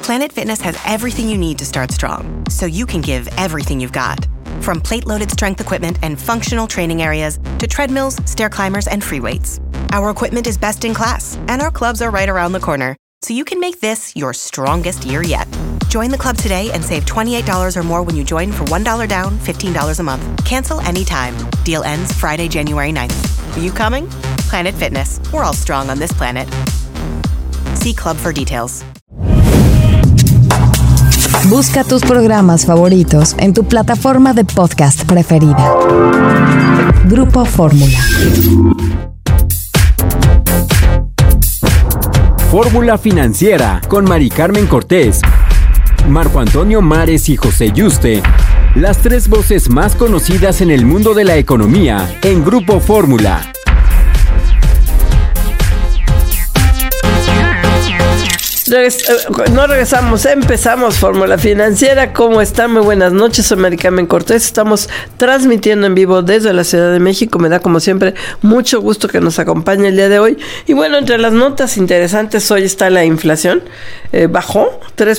Planet Fitness has everything you need to start strong, so you can give everything you've got. From plate-loaded strength equipment and functional training areas to treadmills, stair climbers, and free weights. Our equipment is best in class, and our clubs are right around the corner, so you can make this your strongest year yet. Join the club today and save $28 or more when you join for $1 down, $15 a month. Cancel anytime. Deal ends Friday, January 9th. Are you coming? Planet Fitness. We're all strong on this planet. See club for details. Busca tus programas favoritos en tu plataforma de podcast preferida. Grupo Fórmula. Fórmula Financiera con Mari Carmen Cortés, Marco Antonio Mares y José Yuste. Las tres voces más conocidas en el mundo de la economía en Grupo Fórmula. No regresamos, empezamos Fórmula Financiera. ¿Cómo están? Muy buenas noches, soy Mari Carmen Cortés. Estamos transmitiendo en vivo desde la Ciudad de México. Me da como siempre mucho gusto que nos acompañe el día de hoy. Y bueno, entre las notas interesantes hoy está la inflación. Bajó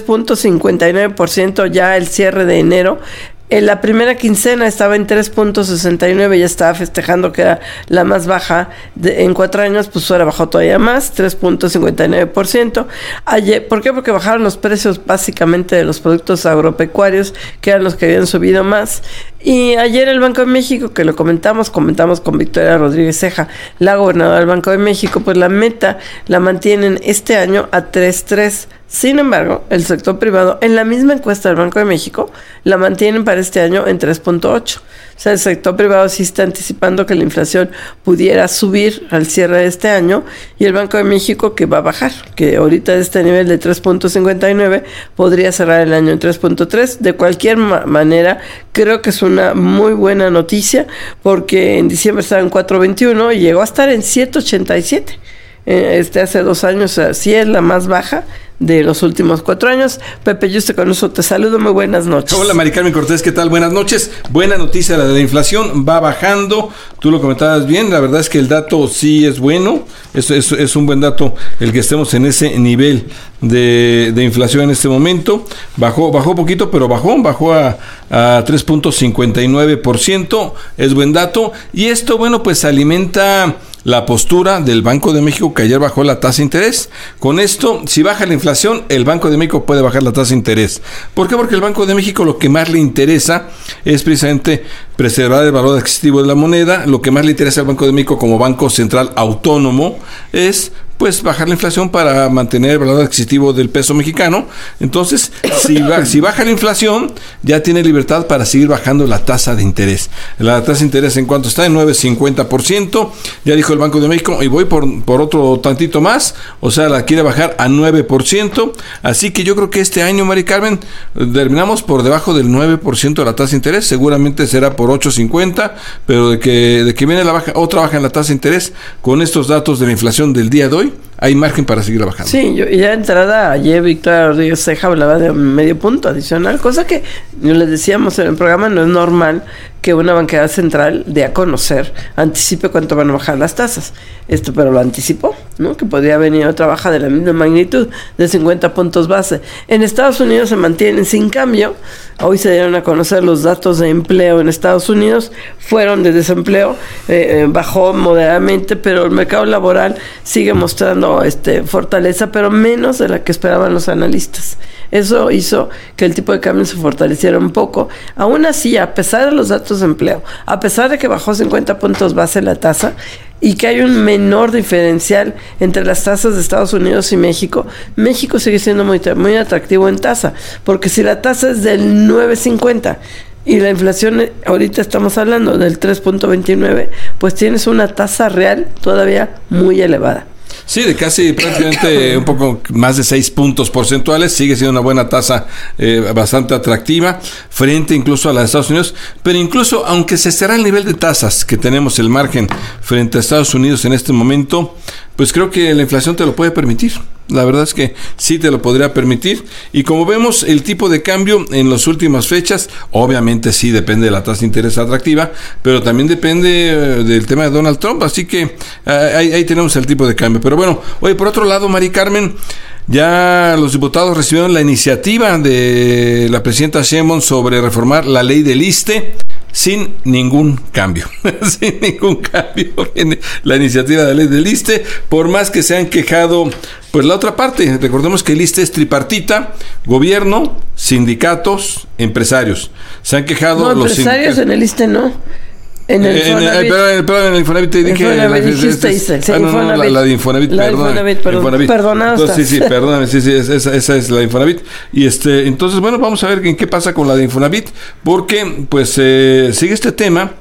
3.59% ya el cierre de enero. En la primera quincena estaba en 3.69, ya estaba festejando que era la más baja en 4 años, pues ahora bajó todavía más, 3.59%. Ayer, ¿por qué? Porque bajaron los precios básicamente de los productos agropecuarios, que eran los que habían subido más. Y ayer el Banco de México, que lo comentamos con Victoria Rodríguez Ceja, la gobernadora del Banco de México, pues la meta la mantienen este año a 3.3. Sin embargo, el sector privado, en la misma encuesta del Banco de México, la mantienen para este año en 3.8. O sea, el sector privado sí está anticipando que la inflación pudiera subir al cierre de este año, y el Banco de México que va a bajar, que ahorita de este nivel de 3.59 podría cerrar el año en 3.3. De cualquier manera, creo que es una muy buena noticia, porque en diciembre estaba en 4.21 y llegó a estar en 7.87. Hace 2 años, sí es la más baja de los últimos 4 años. Pepe Yuste, con eso te saludo, muy buenas noches. Hola Mari Carmen Cortés, ¿qué tal? Buenas noches. Buena noticia, la de la inflación va bajando, tú lo comentabas bien, la verdad es que el dato sí es bueno, es un buen dato el que estemos en ese nivel de inflación en este momento. Bajó poquito, pero bajó a 3.59%, es buen dato, y esto, bueno, pues alimenta la postura del Banco de México, que ayer bajó la tasa de interés. Con esto, si baja la inflación, el Banco de México puede bajar la tasa de interés. ¿Por qué? Porque el Banco de México lo que más le interesa es precisamente preservar el valor adquisitivo de la moneda. Lo que más le interesa al Banco de México como Banco Central Autónomo es pues bajar la inflación para mantener el valor adquisitivo del peso mexicano. Entonces, si baja la inflación, ya tiene libertad para seguir bajando la tasa de interés. La tasa de interés, ¿en cuánto está? En 9.50%. Ya dijo el Banco de México, y voy por otro tantito más, o sea, la quiere bajar a 9%. Así que yo creo que este año, Mari Carmen, terminamos por debajo del 9% de la tasa de interés. Seguramente será por 8.50, pero de que viene otra baja en la tasa de interés, con estos datos de la inflación del día de hoy, hay margen para seguir bajando. Sí, ya de entrada, ayer Victoria Rodríguez Ceja hablaba de medio punto adicional, cosa que les decíamos en el programa, no es normal que una banquera central dé a conocer, anticipe cuánto van a bajar las tasas. Pero lo anticipó, ¿no? Que podría venir otra baja de la misma magnitud, de 50 puntos base. En Estados Unidos se mantienen sin cambio. Hoy se dieron a conocer los datos de empleo en Estados Unidos, fueron de desempleo, bajó moderadamente, pero el mercado laboral sigue mostrando fortaleza, pero menos de la que esperaban los analistas. Eso hizo que el tipo de cambio se fortaleciera un poco. Aún así, a pesar de los datos de empleo, a pesar de que bajó 50 puntos base la tasa, y que hay un menor diferencial entre las tasas de Estados Unidos y México, México sigue siendo muy, muy atractivo en tasa, porque si la tasa es del 9.50 y la inflación ahorita estamos hablando del 3.29, pues tienes una tasa real todavía muy elevada. Sí, de casi prácticamente un poco más de 6 puntos porcentuales. Sigue siendo una buena tasa, bastante atractiva, frente incluso a la de Estados Unidos. Pero incluso, aunque se cerra el nivel de tasas que tenemos, el margen frente a Estados Unidos en este momento, pues creo que la inflación te lo puede permitir. La verdad es que sí te lo podría permitir. Y como vemos, el tipo de cambio en las últimas fechas, obviamente sí depende de la tasa de interés atractiva, pero también depende del tema de Donald Trump. Así que ahí tenemos el tipo de cambio. Pero bueno, oye, por otro lado, Mari Carmen, Ya los diputados recibieron la iniciativa de la presidenta Sheinbaum sobre reformar la ley del ISSSTE sin ningún cambio. Sin ningún cambio viene la iniciativa de la ley del ISSSTE, por más que se han quejado, pues la otra parte. Recordemos que el ISSSTE es tripartita: gobierno, sindicatos, empresarios. Se han quejado los empresarios en el ISSSTE no. En el Infonavit. Perdón, en el Infonavit te dije. La de Infonavit, perdón. Perdonado. Entonces, sí, perdóname, esa es la de Infonavit. Y entonces, bueno, vamos a ver en qué pasa con la de Infonavit, porque pues sigue este tema,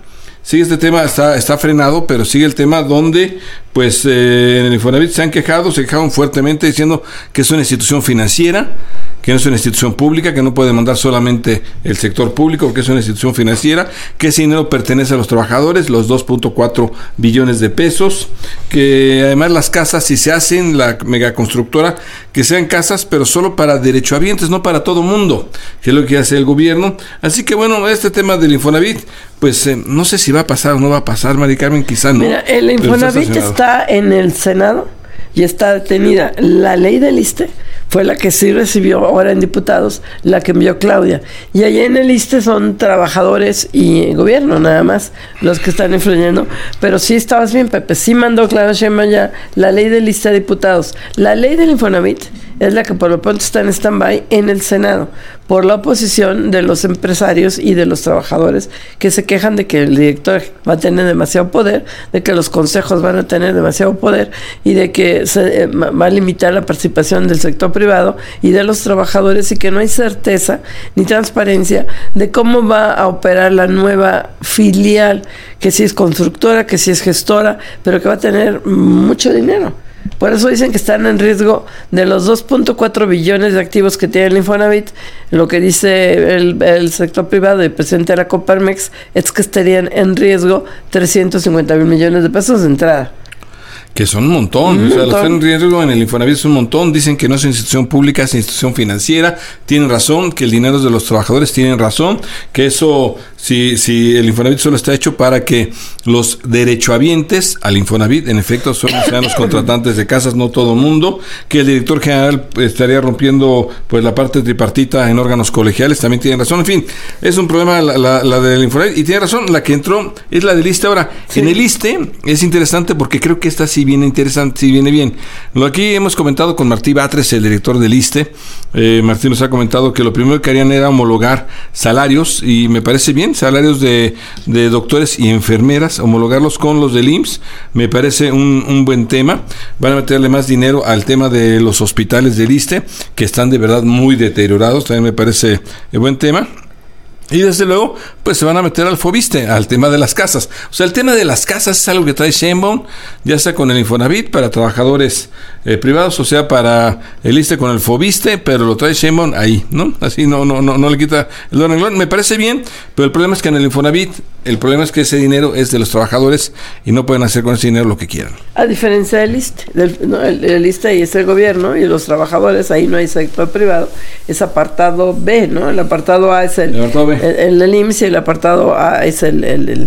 está frenado, pero sigue el tema donde pues en el Infonavit se quejaron fuertemente diciendo que es una institución financiera, que no es una institución pública, que no puede demandar solamente el sector público, que es una institución financiera, que ese dinero pertenece a los trabajadores, los 2.4 billones de pesos, que además las casas, si se hacen, la megaconstructora, que sean casas, pero solo para derechohabientes, no para todo mundo, que es lo que hace el gobierno. Así que bueno, este tema del Infonavit, pues no sé si va a pasar o no va a pasar, Mari Carmen, quizá no. Mira, el Infonavit está en el Senado y está detenida. La ley del ISSSTE fue la que sí recibió ahora en diputados, la que envió Claudia. Y allá en el ISSSTE son trabajadores y gobierno nada más los que están influyendo. Pero sí estabas bien, Pepe. Sí mandó Claudia Sheinbaum ya la ley del ISSSTE a diputados. La ley del Infonavit es la que por lo pronto está en stand-by en el Senado, por la oposición de los empresarios y de los trabajadores que se quejan de que el director va a tener demasiado poder, de que los consejos van a tener demasiado poder y de que se va a limitar la participación del sector privado y de los trabajadores, y que no hay certeza ni transparencia de cómo va a operar la nueva filial, que sí es constructora, que sí es gestora, pero que va a tener mucho dinero. Por eso dicen que están en riesgo de los 2.4 billones de activos que tiene el Infonavit. Lo que dice el sector privado y el presidente de la Coparmex es que estarían en riesgo 350,000 millones de pesos de entrada. Que son un montón. O sea, los en riesgo en el Infonavit es un montón. Dicen que no es una institución pública, es una institución financiera. Tienen razón, que el dinero es de los trabajadores, tienen razón, que eso, si el Infonavit solo está hecho para que los derechohabientes al Infonavit, en efecto, sean los contratantes de casas, no todo el mundo, que el director general estaría rompiendo pues la parte tripartita en órganos colegiales, también tienen razón. En fin, es un problema la del Infonavit, y tiene razón, la que entró es la del ISSSTE. Ahora, sí. En el ISSSTE es interesante porque creo que esta sí viene interesante, sí viene bien. Aquí hemos comentado con Martí Batres, el director del ISSSTE. Martí nos ha comentado que lo primero que harían era homologar salarios, y me parece bien, salarios de doctores y enfermeras, homologarlos con los del IMSS, me parece un buen tema. Van a meterle más dinero al tema de los hospitales del ISSSTE, que están de verdad muy deteriorados, también me parece buen tema. Y desde luego, pues se van a meter al FOBISSTE, al tema de las casas. O sea, el tema de las casas es algo que trae Sheinbaum, ya sea con el Infonavit para trabajadores privados, o sea, para el ISSSTE con el FOBISSTE, pero lo trae Sheinbaum ahí, ¿no? Así no le quita el don en gloria. Me parece bien, pero el problema es que en el Infonavit, el problema es que ese dinero es de los trabajadores y no pueden hacer con ese dinero lo que quieran. A diferencia del ISSSTE, el ISSSTE ahí es el gobierno y los trabajadores, ahí no hay sector privado, es apartado B, ¿no? El apartado A es el del IMSS y el apartado A es el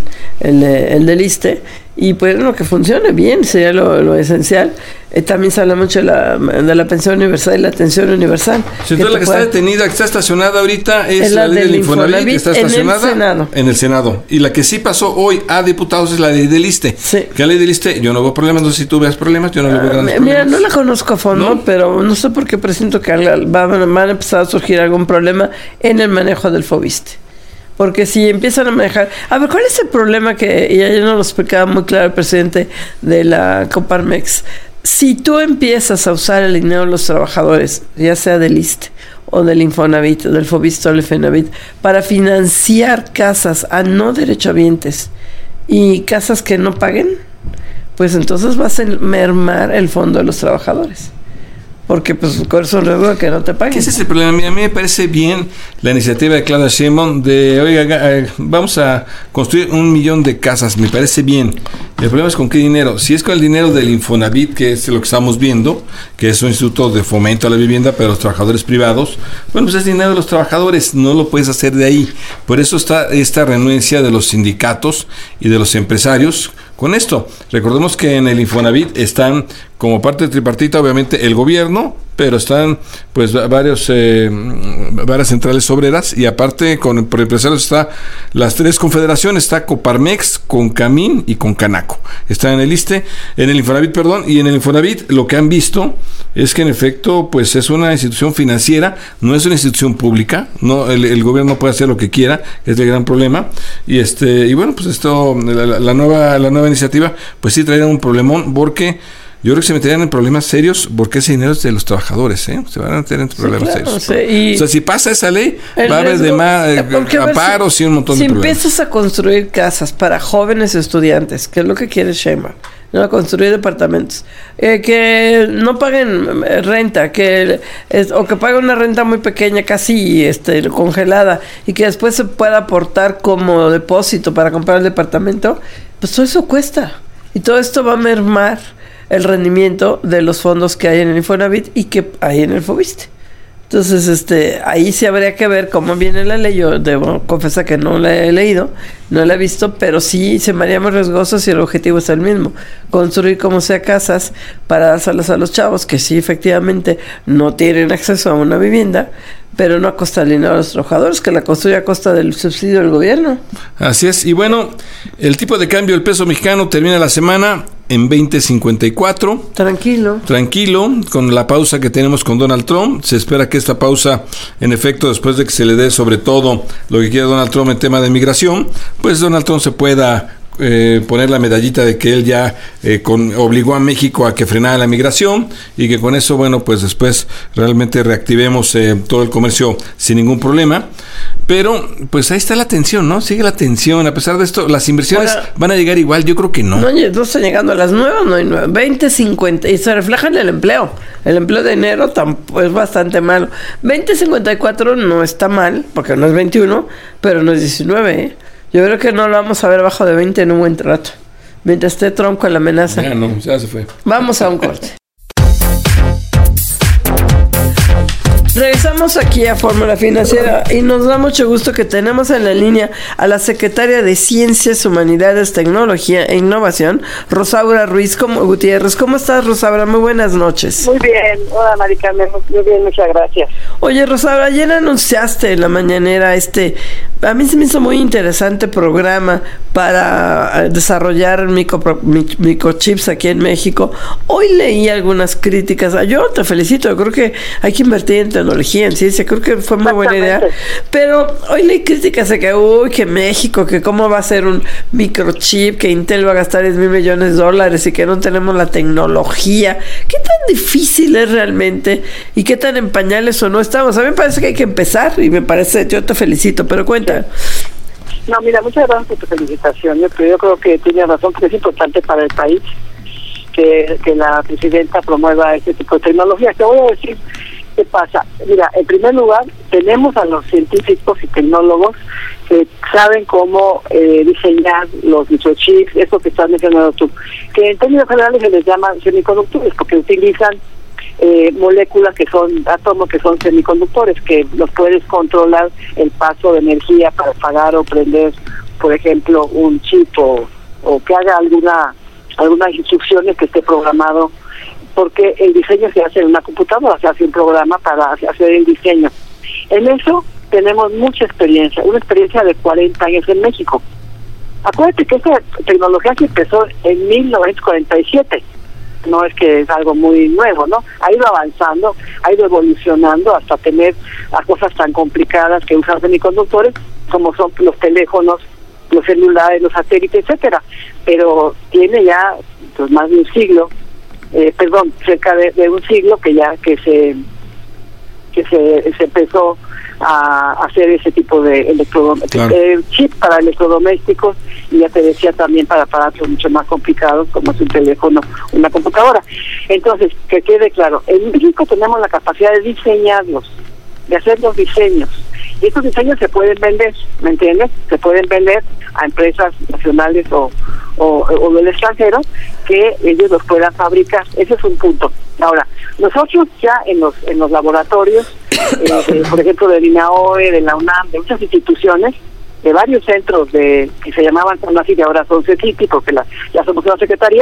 del ISSSTE. Y pues lo que funcione bien sería lo esencial. También se habla mucho de la pensión universal y la atención universal. Sí, entonces la que está detenida, que está estacionada ahorita es la ley del Infonavit, que está estacionada en el Senado. Y la que sí pasó hoy a diputados es la ley del ISSSTE. Sí. Que la ley del ISSSTE, yo no veo problemas, no sé si tú veas problemas, yo no le veo grandes problemas. Mira, no la conozco a fondo, ¿no? Pero no sé por qué presiento que van a empezar a surgir algún problema en el manejo del FOBISSTE. Porque si empiezan a manejar... A ver, ¿cuál es el problema que... Y ayer nos lo explicaba muy claro el presidente de la Coparmex. Si tú empiezas a usar el dinero de los trabajadores, ya sea del ISSSTE o del Infonavit, o del FOBISSTE o del Infonavit, para financiar casas a no derechohabientes y casas que no paguen, pues entonces vas a mermar el fondo de los trabajadores. Porque pues corres un riesgo de que no te paguen. Ese es el problema. A mí me parece bien la iniciativa de Claudia Sheinbaum de, oiga, vamos a construir 1 millón de casas, me parece bien. El problema es con qué dinero. Si es con el dinero del Infonavit, que es lo que estamos viendo, que es un instituto de fomento a la vivienda para los trabajadores privados, bueno, pues es dinero de los trabajadores, no lo puedes hacer de ahí. Por eso está esta renuencia de los sindicatos y de los empresarios con esto. Recordemos que en el Infonavit están como parte tripartita, obviamente el gobierno, pero están pues varias centrales obreras, y aparte por empresarios está las 3 confederaciones, está Coparmex, Concamín y Concanaco, están en el Infonavit, y en el Infonavit lo que han visto es que en efecto pues es una institución financiera, no es una institución pública, no, el gobierno puede hacer lo que quiera, es el gran problema, y bueno, pues esto, la nueva iniciativa pues sí traerá un problemón, porque yo creo que se meterían en problemas serios, porque ese dinero es de los trabajadores, se van a meter en problemas serios. O sea, si pasa esa ley, va a haber amparos y un montón de problemas. Si empiezas a construir casas para jóvenes estudiantes, que es lo que quiere Sheinbaum, no construir departamentos, que no paguen renta, o que paguen una renta muy pequeña, casi congelada, y que después se pueda aportar como depósito para comprar el departamento, pues todo eso cuesta. Y todo esto va a mermar el rendimiento de los fondos que hay en el Infonavit y que hay en el Fobiste. Entonces, ahí sí habría que ver cómo viene la ley. Yo debo confesar que no la he leído, no la he visto, pero sí se me haría muy riesgoso si el objetivo es el mismo: construir como sea casas para dárselas a los chavos que sí efectivamente no tienen acceso a una vivienda, pero no a costa del dinero de los trabajadores, que la construye a costa del subsidio del gobierno. Así es. Y bueno, el tipo de cambio del peso mexicano termina la semana en 20.54. Tranquilo, con la pausa que tenemos con Donald Trump. Se espera que esta pausa, en efecto, después de que se le dé sobre todo lo que quiere Donald Trump en tema de migración, pues Donald Trump se pueda poner la medallita de que él ya obligó a México a que frenara la migración, y que con eso, bueno, pues después realmente reactivemos todo el comercio sin ningún problema. Pero pues ahí está la tensión, ¿no? Sigue la tensión. A pesar de esto, las inversiones van a llegar igual. Yo creo que no. No están llegando a las nuevas, no hay nuevas. 20.50, y se refleja en el empleo. El empleo de enero es bastante malo. 20.54 no está mal, porque no es 21, pero no es 19, Yo creo que no lo vamos a ver bajo de 20 en un buen rato, mientras esté Trump con la amenaza. Ya se fue. Vamos a un corte. Regresamos aquí a Fórmula Financiera y nos da mucho gusto que tenemos en la línea a la secretaria de Ciencias, Humanidades, Tecnología e Innovación, Rosaura Ruiz Gutiérrez. ¿Cómo estás, Rosaura? Muy buenas noches. Muy bien. Hola, Mari Carmen. Muy bien, muchas gracias. Oye, Rosaura, ayer anunciaste en la mañanera a mí se me hizo muy interesante programa para desarrollar microchips aquí en México. Hoy leí algunas críticas. Yo te felicito, yo creo que hay que invertir en tecnología, en ciencia, creo que fue muy buena idea. Pero hoy leí críticas de que México, que cómo va a ser un microchip, que Intel va a gastar $10,000 millones y que no tenemos la tecnología. ¿Qué tan difícil es realmente y qué tan en pañales o no estamos? A mí me parece que hay que empezar y yo te felicito, pero cuenta. No, mira, muchas gracias por tu felicitación. Yo creo que tienes razón, que es importante para el país que la presidenta promueva este tipo de tecnología. Te voy a decir qué pasa. Mira, en primer lugar, tenemos a los científicos y tecnólogos que saben cómo diseñar los microchips, eso que estás mencionando tú, que en términos generales se les llama semiconductores, porque utilizan moléculas que son átomos, que son semiconductores, que los puedes controlar el paso de energía para apagar o prender, por ejemplo, un chip o que haga algunas instrucciones que esté programado, porque el diseño se hace en una computadora, se hace un programa para hacer el diseño. En eso tenemos mucha experiencia, una experiencia de 40 años en México. Acuérdate que esta tecnología se empezó en 1947. No es que es algo muy nuevo, ¿no? Ha ido avanzando, ha ido evolucionando hasta tener a cosas tan complicadas que usan semiconductores, como son los teléfonos, los celulares, los satélites, etcétera. Pero tiene ya pues más de un siglo, cerca de un siglo que se empezó a hacer ese tipo de chip para electrodomésticos, y ya te decía también para aparatos mucho más complicados como es un teléfono, una computadora. Entonces, que quede claro, en México tenemos la capacidad de diseñarlos, de hacer los diseños, y estos diseños se pueden vender, ¿me entiendes? Se pueden vender a empresas nacionales o del extranjero, que ellos los puedan fabricar. Ese es un punto. Ahora, nosotros ya en los laboratorios, por ejemplo, del INAOE, de la UNAM, de muchas instituciones, de varios centros que se llamaban así, y ahora son CECITI, porque ya somos una secretaría,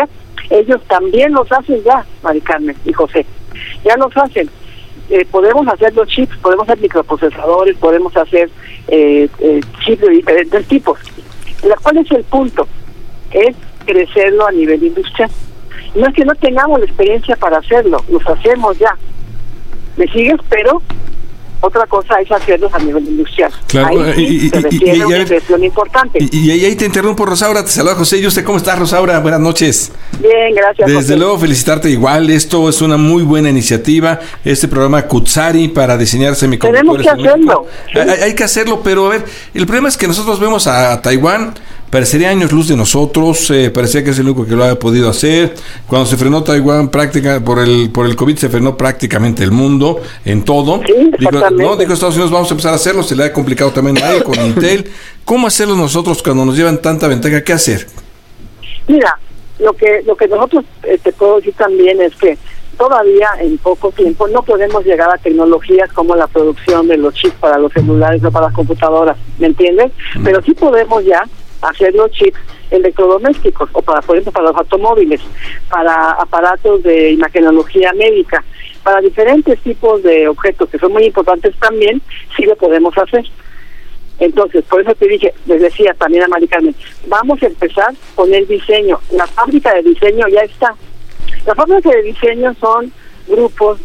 Ellos también los hacen ya, Mari Carmen y José. Ya los hacen. Podemos hacer los chips, podemos hacer microprocesadores, podemos hacer chips de diferentes tipos. ¿Cuál es el punto? Es crecerlo a nivel industrial. No es que no tengamos la experiencia para hacerlo, los hacemos ya. ¿Me sigues? Pero otra cosa es hacerlos a nivel industrial. Claro, ahí se requiere una inversión importante. Y ahí te interrumpo, Rosaura, te saluda José Yuste. ¿Cómo estás, Rosaura? Buenas noches. Bien, gracias. Desde José. luego, felicitarte igual. Esto es una muy buena iniciativa. Este programa Kutsari para diseñar semiconductores. Tenemos que hacerlo. Hay que hacerlo, pero a ver, el problema es que nosotros vemos a Taiwán. Parecería años luz de nosotros, parecía que es el único que lo había podido hacer. Cuando se frenó Taiwán, por el COVID se frenó prácticamente el mundo en todo. Sí, dijo Estados Unidos, vamos a empezar a hacerlo, se le ha complicado también a él con Intel. ¿Cómo hacerlo nosotros cuando nos llevan tanta ventaja? ¿Qué hacer? Mira, lo que nosotros te puedo decir también es que todavía en poco tiempo no podemos llegar a tecnologías como la producción de los chips para los celulares o para las computadoras, ¿me entiendes? Pero sí podemos ya hacer los chips electrodomésticos o para, por ejemplo, para los automóviles, para aparatos de imagenología médica, para diferentes tipos de objetos que son muy importantes también, sí lo podemos hacer. Entonces, por eso te dije, les decía también a Mari Carmen, vamos a empezar con el diseño. La fábrica de diseño ya está. Las fábricas de diseño son grupos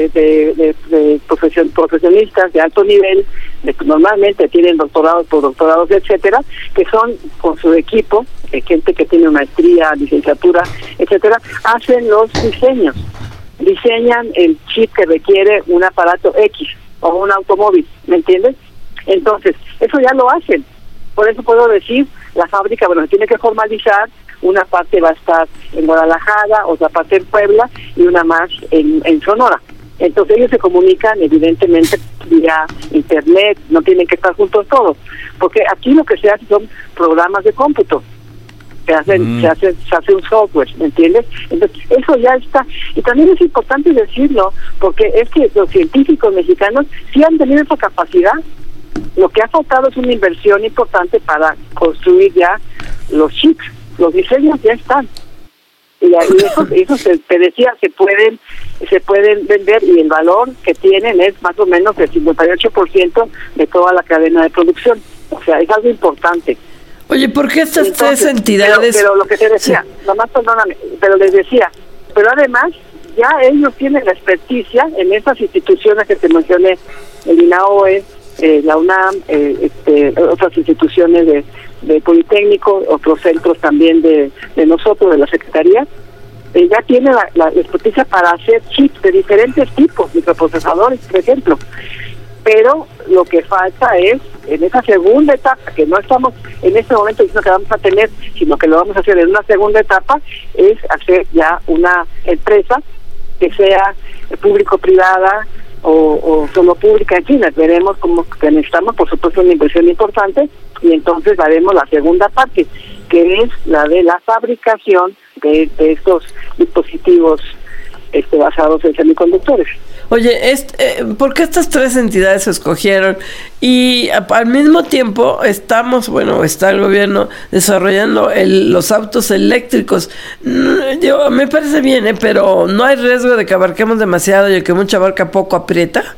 de profesionistas de alto nivel, normalmente tienen doctorados, postdoctorados, etcétera, que son con su equipo, gente que tiene maestría, licenciatura, etcétera, hacen los diseños, diseñan el chip que requiere un aparato X o un automóvil, ¿me entiendes? Entonces, eso ya lo hacen. Por eso puedo decir, la fábrica, bueno, se tiene que formalizar. Una parte va a estar en Guadalajara, otra parte en Puebla y una más en Sonora. Entonces ellos se comunican evidentemente vía internet, no tienen que estar juntos todos, porque aquí lo que se hace son programas de cómputo. Se hace un software, ¿me entiendes? Entonces eso ya está. Y también es importante decirlo, porque es que los científicos mexicanos sí han tenido esa capacidad. Lo que ha faltado es una inversión importante para construir ya los chips. Los diseños ya están. Y eso te decía, se pueden vender, y el valor que tienen es más o menos el 58% de toda la cadena de producción. O sea, es algo importante. Oye, ¿por qué estas tres entidades? Pero lo que te decía, nomás perdóname, pero les decía, pero además ya ellos tienen la experticia en esas instituciones que te mencioné, el INAOE, la UNAM, otras instituciones de Politécnico, otros centros también de nosotros, de la Secretaría, ya tiene la experticia para hacer chips de diferentes tipos, microprocesadores, por ejemplo. Pero lo que falta es, en esa segunda etapa, que no estamos en este momento diciendo que vamos a tener, sino que lo vamos a hacer en una segunda etapa, es hacer ya una empresa que sea público-privada, o solo pública, en fin, veremos cómo que necesitamos, por supuesto, una inversión importante, y entonces haremos la segunda parte, que es la de la fabricación de estos dispositivos basados en semiconductores. Oye, ¿por qué estas tres entidades se escogieron? Y al mismo tiempo está el gobierno desarrollando los autos eléctricos. Me parece bien, pero ¿no hay riesgo de que abarquemos demasiado y el que mucha abarca poco aprieta?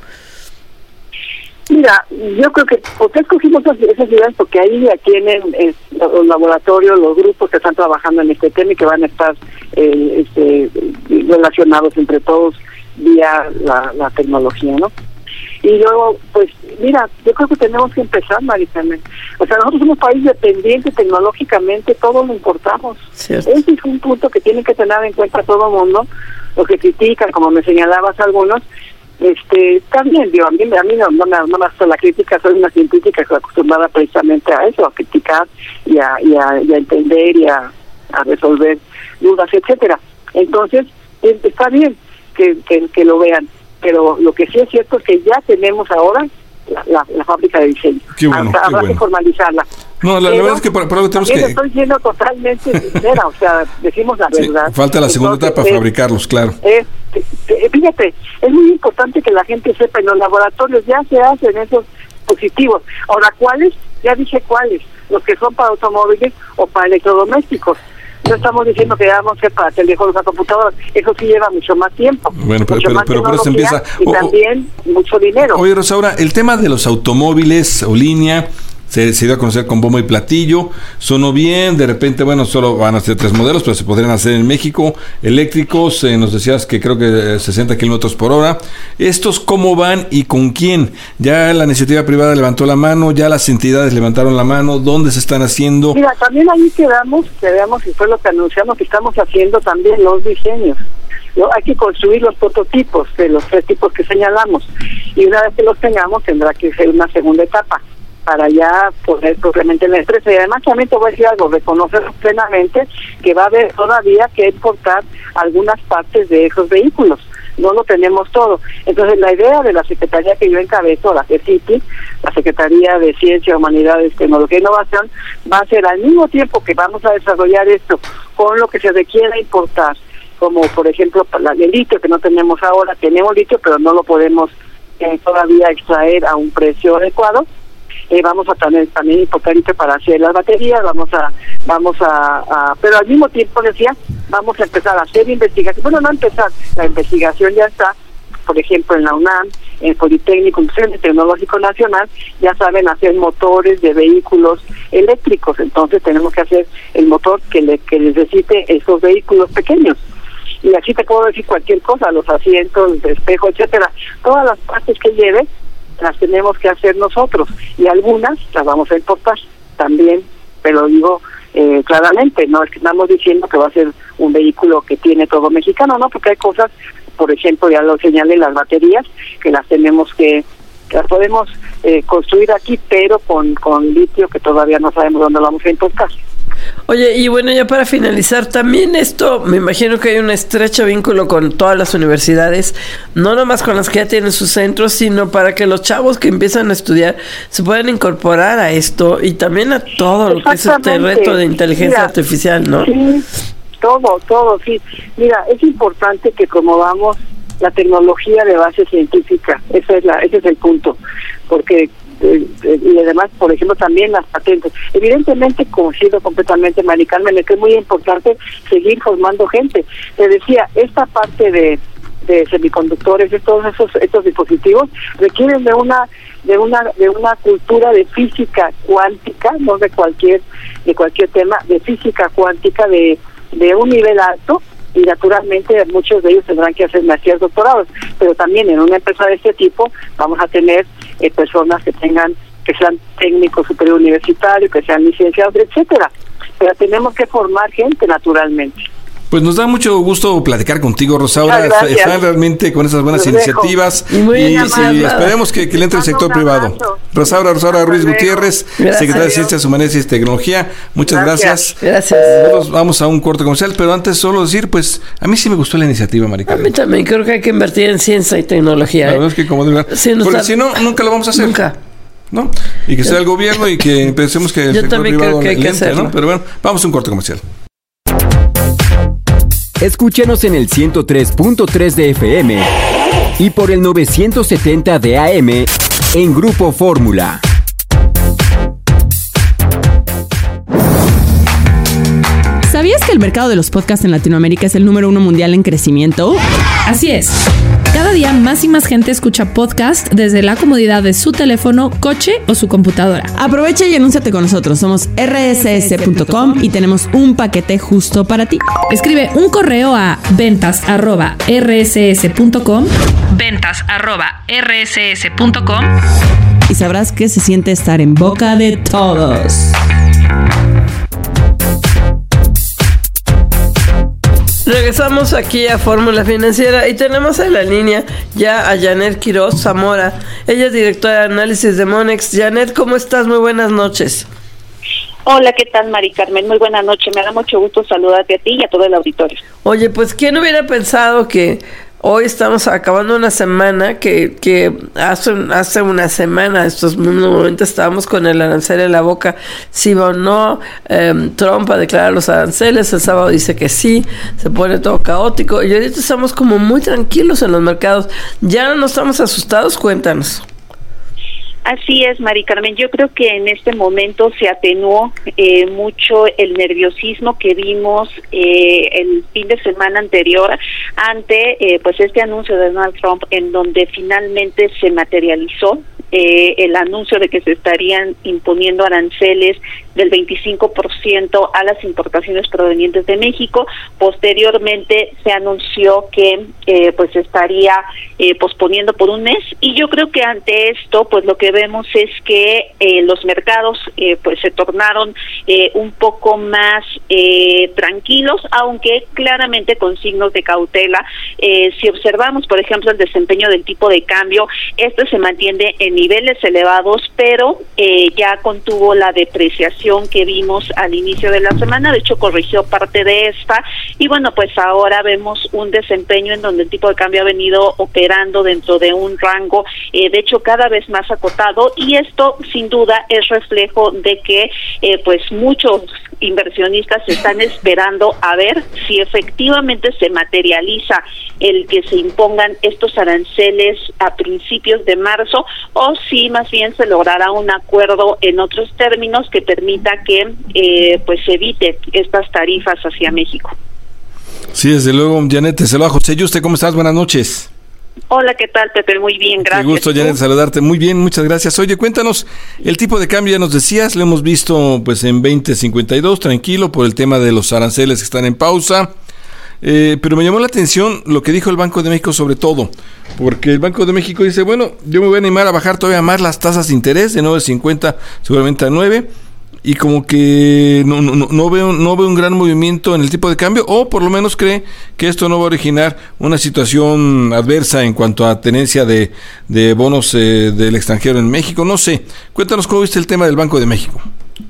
Mira, yo creo que, ¿por qué escogimos esas ideas? Porque ahí ya tienen los laboratorios, los grupos que están trabajando en este tema y que van a estar relacionados entre todos vía la tecnología, ¿no? Y luego, pues, mira, yo creo que tenemos que empezar, Mari Carmen. O sea, nosotros somos un país dependiente tecnológicamente, todo lo importamos. Cierto. Ese es un punto que tiene que tener en cuenta todo el mundo, los que critican, como me señalabas algunos. También, a mí no me hace la crítica, soy una científica que estoy acostumbrada precisamente a eso, a criticar y a entender y a resolver dudas, etcétera. Entonces, está bien que lo vean, pero lo que sí es cierto es que ya tenemos ahora la fábrica de diseño. Qué bueno, habrá que formalizarla. No, la verdad es que por algo tenemos que... estoy siendo totalmente sincera, o sea, decimos la verdad. Sí, falta la segunda etapa, fabricarlos, claro. Fíjate, es muy importante que la gente sepa, en los laboratorios ya se hacen esos dispositivos. Ahora, ¿cuáles? Ya dije cuáles, los que son para automóviles o para electrodomésticos. No estamos diciendo que debamos ser para teléfonos a computadoras, eso sí lleva mucho más tiempo. Bueno, pero por eso empieza. Y también mucho dinero. Oye, Rosaura, el tema de los automóviles o línea se dio a conocer con bombo y platillo, sonó bien, de repente, bueno, solo van a ser 3 modelos, pero se podrían hacer en México, eléctricos, nos decías que creo que 60 kilómetros por hora. ¿Estos cómo van y con quién? Ya la iniciativa privada levantó la mano, ya las entidades levantaron la mano, ¿dónde se están haciendo? Mira, también ahí quedamos, y fue lo que anunciamos, que estamos haciendo también los diseños. Hay que construir los prototipos de los 3 tipos que señalamos, y una vez que los tengamos tendrá que ser una segunda etapa para ya poder propiamente en la empresa. Y además también te voy a decir algo, reconocer plenamente que va a haber todavía que importar algunas partes de esos vehículos, no lo tenemos todo. Entonces la idea de la Secretaría que yo encabezo, la CECITI, la Secretaría de Ciencia, Humanidades, Tecnología e Innovación, va a ser al mismo tiempo que vamos a desarrollar esto con lo que se requiera importar, como por ejemplo el litio, que no tenemos ahora, tenemos litio pero no lo podemos todavía extraer a un precio adecuado. Vamos a también importar litio para hacer las baterías, vamos a pero al mismo tiempo decía, vamos a empezar a hacer investigación. Bueno, no empezar, la investigación ya está, por ejemplo en la UNAM, en Politécnico, Instituto Tecnológico Nacional, ya saben hacer motores de vehículos eléctricos, entonces tenemos que hacer el motor que necesite esos vehículos pequeños. Y así te puedo decir cualquier cosa, los asientos, el espejo, etcétera, todas las partes que lleve las tenemos que hacer nosotros, y algunas las vamos a importar también, pero digo claramente, no es que estamos diciendo que va a ser un vehículo que tiene todo mexicano, no, porque hay cosas, por ejemplo, ya lo señalé, las baterías, que las tenemos que las podemos construir aquí, pero con litio, que todavía no sabemos dónde lo vamos a importar. Oye, y bueno, ya para finalizar, también esto, me imagino que hay un estrecho vínculo con todas las universidades, no nomás con las que ya tienen sus centros, sino para que los chavos que empiezan a estudiar se puedan incorporar a esto y también a todo lo que es este reto de inteligencia artificial, ¿no? Sí, todo, sí. Mira, es importante que promovamos la tecnología de base científica, ese es el punto, porque y además, por ejemplo, también las patentes. Evidentemente, coincido completamente, Mari Carmen, es que es muy importante seguir formando gente. Te decía, esta parte de semiconductores, de todos estos dispositivos, requieren de una cultura de física cuántica, no de cualquier tema, de física cuántica de un nivel alto, y naturalmente muchos de ellos tendrán que hacer maestrías, doctorados, pero también en una empresa de este tipo vamos a tener personas que sean técnicos superior universitarios, que sean licenciados, etcétera, pero tenemos que formar gente naturalmente. Pues nos da mucho gusto platicar contigo, Rosaura. Están realmente con esas buenas iniciativas y esperemos que le entre el sector privado. Rosaura Ruiz Gutiérrez, secretaria de Ciencias, Humanidades y Tecnología. Muchas gracias. Nosotros vamos a un corte comercial, pero antes solo decir, pues a mí sí me gustó la iniciativa, Maricarmen. A mí también creo que hay que invertir en ciencia y tecnología. La verdad es que porque si no, nunca lo vamos a hacer. Nunca. ¿No? Y que sea el gobierno y que pensemos que el sector privado creo que hay que hacerlo, ¿no? Pero bueno, vamos a un corte comercial. Escúchanos en el 103.3 de FM y por el 970 de AM en Grupo Fórmula. ¿Sabías que el mercado de los podcasts en Latinoamérica es el número 1 mundial en crecimiento? Así es. Cada día más y más gente escucha podcast desde la comodidad de su teléfono, coche o su computadora. Aprovecha y anúnciate con nosotros. Somos rss.com y tenemos un paquete justo para ti. Escribe un correo a ventas@rss.com ventas@rss.com y sabrás que se siente estar en boca de todos. Regresamos aquí a Fórmula Financiera y tenemos en la línea ya a Janet Quiroz Zamora. Ella es directora de análisis de Monex. Janet, ¿cómo estás? Muy buenas noches. Hola, ¿qué tal, Mari Carmen? Muy buena noche. Me da mucho gusto saludarte a ti y a todo el auditorio. Oye, pues ¿quién hubiera pensado que hoy estamos acabando una semana que hace una semana, estos momentos estábamos con el arancel en la boca, sí o no, Trump a declarar los aranceles, el sábado dice que sí, se pone todo caótico y ahorita estamos como muy tranquilos en los mercados, ya no estamos asustados? Cuéntanos. Así es, Mari Carmen. Yo creo que en este momento se atenuó mucho el nerviosismo que vimos el fin de semana anterior ante pues este anuncio de Donald Trump, en donde finalmente se materializó el anuncio de que se estarían imponiendo aranceles del 25% a las importaciones provenientes de México. Posteriormente se anunció que pues se estaría posponiendo por un mes, y yo creo que ante esto pues lo que vemos es que los mercados pues se tornaron un poco más tranquilos, aunque claramente con signos de cautela. Si observamos, por ejemplo, el desempeño del tipo de cambio, este se mantiene en niveles elevados, pero ya contuvo la depreciación que vimos al inicio de la semana. De hecho, corrigió parte de esta, y bueno, pues ahora vemos un desempeño en donde el tipo de cambio ha venido operando dentro de un rango, de hecho, cada vez más acotado, y esto sin duda es reflejo de que pues muchos inversionistas están esperando a ver si efectivamente se materializa el que se impongan estos aranceles a principios de marzo, o si más bien se logrará un acuerdo en otros términos que permita que pues se evite estas tarifas hacia México. Sí, desde luego, Janet, te saluda José Yuste. ¿Cómo estás? Buenas noches. Hola, ¿qué tal, Pepe? Muy bien, gracias. Qué gusto, Janet, saludarte. Muy bien, muchas gracias. Oye, cuéntanos, el tipo de cambio ya nos decías, lo hemos visto pues en 20.52, tranquilo, por el tema de los aranceles que están en pausa. Pero me llamó la atención lo que dijo el Banco de México sobre todo, porque el Banco de México dice, bueno, yo me voy a animar a bajar todavía más las tasas de interés, de 9.50 seguramente a 9, y como que no veo un gran movimiento en el tipo de cambio, o por lo menos cree que esto no va a originar una situación adversa en cuanto a tenencia de bonos del extranjero en México. No sé, cuéntanos cómo viste el tema del Banco de México.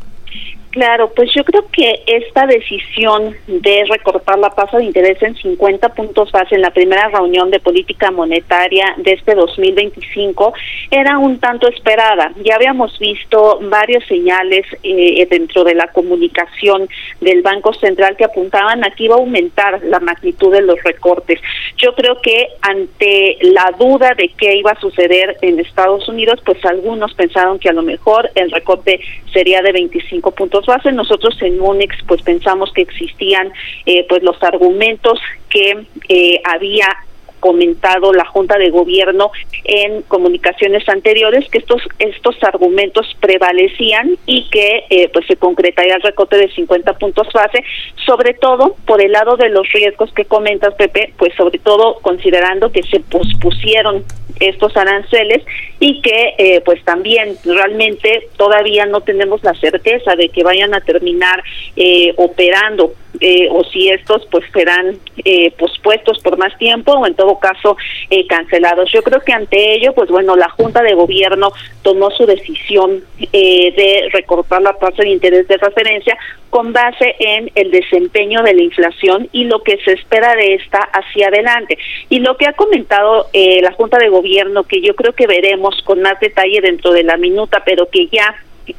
Claro, pues yo creo que esta decisión de recortar la tasa de interés en 50 puntos base en la primera reunión de política monetaria de este 2025 era un tanto esperada. Ya habíamos visto varias señales dentro de la comunicación del Banco Central que apuntaban a que iba a aumentar la magnitud de los recortes. Yo creo que ante la duda de qué iba a suceder en Estados Unidos, pues algunos pensaron que a lo mejor el recorte sería de 25 puntos base. Nosotros en Monex pues pensamos que existían pues los argumentos que había comentado la Junta de Gobierno en comunicaciones anteriores, que estos argumentos prevalecían y que pues se concretaría el recorte de 50 puntos base, sobre todo por el lado de los riesgos que comentas, Pepe, pues sobre todo considerando que se pospusieron estos aranceles y que pues también realmente todavía no tenemos la certeza de que vayan a terminar operando o si estos pues serán pospuestos por más tiempo o en todo caso cancelados. Yo creo que ante ello pues bueno, la Junta de Gobierno tomó su decisión de recortar la tasa de interés de referencia con base en el desempeño de la inflación y lo que se espera de esta hacia adelante. Y lo que ha comentado la Junta de Gobierno, que yo creo que veremos con más detalle dentro de la minuta, pero que ya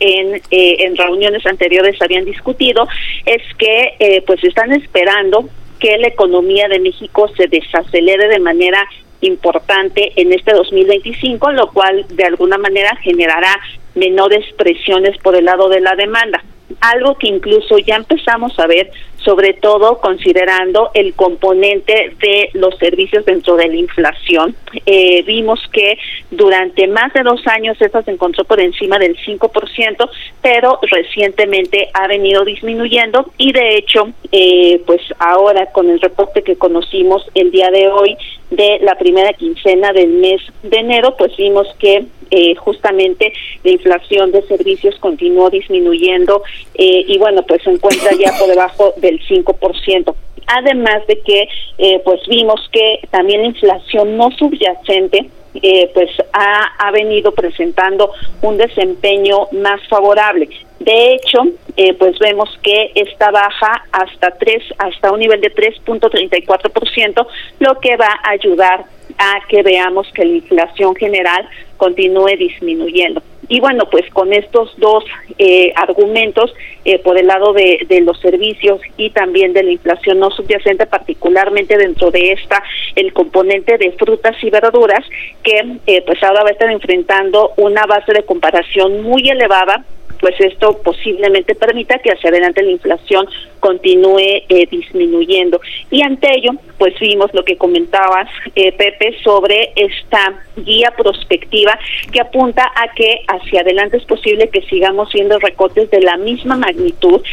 en reuniones anteriores habían discutido, es que pues están esperando que la economía de México se desacelere de manera importante en este 2025, lo cual de alguna manera generará menores presiones por el lado de la demanda. Algo que incluso ya empezamos a ver, sobre todo considerando el componente de los servicios dentro de la inflación. Vimos que durante más de 2 años esta se encontró por encima del 5%, pero recientemente ha venido disminuyendo y de hecho, pues ahora con el reporte que conocimos el día de hoy de la primera quincena del mes de enero, pues vimos que justamente la inflación de servicios continuó disminuyendo y bueno, pues se encuentra ya por debajo del 5%. Además de que pues vimos que también la inflación no subyacente pues ha venido presentando un desempeño más favorable. De hecho, pues vemos que esta baja hasta un nivel de 3.34%, lo que va a ayudar a que veamos que la inflación general continúe disminuyendo. Y bueno, pues con estos dos argumentos, por el lado de los servicios y también de la inflación no subyacente, particularmente dentro de esta, el componente de frutas y verduras, que pues ahora va a estar enfrentando una base de comparación muy elevada, pues esto posiblemente permita que hacia adelante la inflación continúe disminuyendo. Y ante ello, pues vimos lo que comentabas, Pepe, sobre esta guía prospectiva que apunta a que hacia adelante es posible que sigamos viendo recortes de la misma magnitud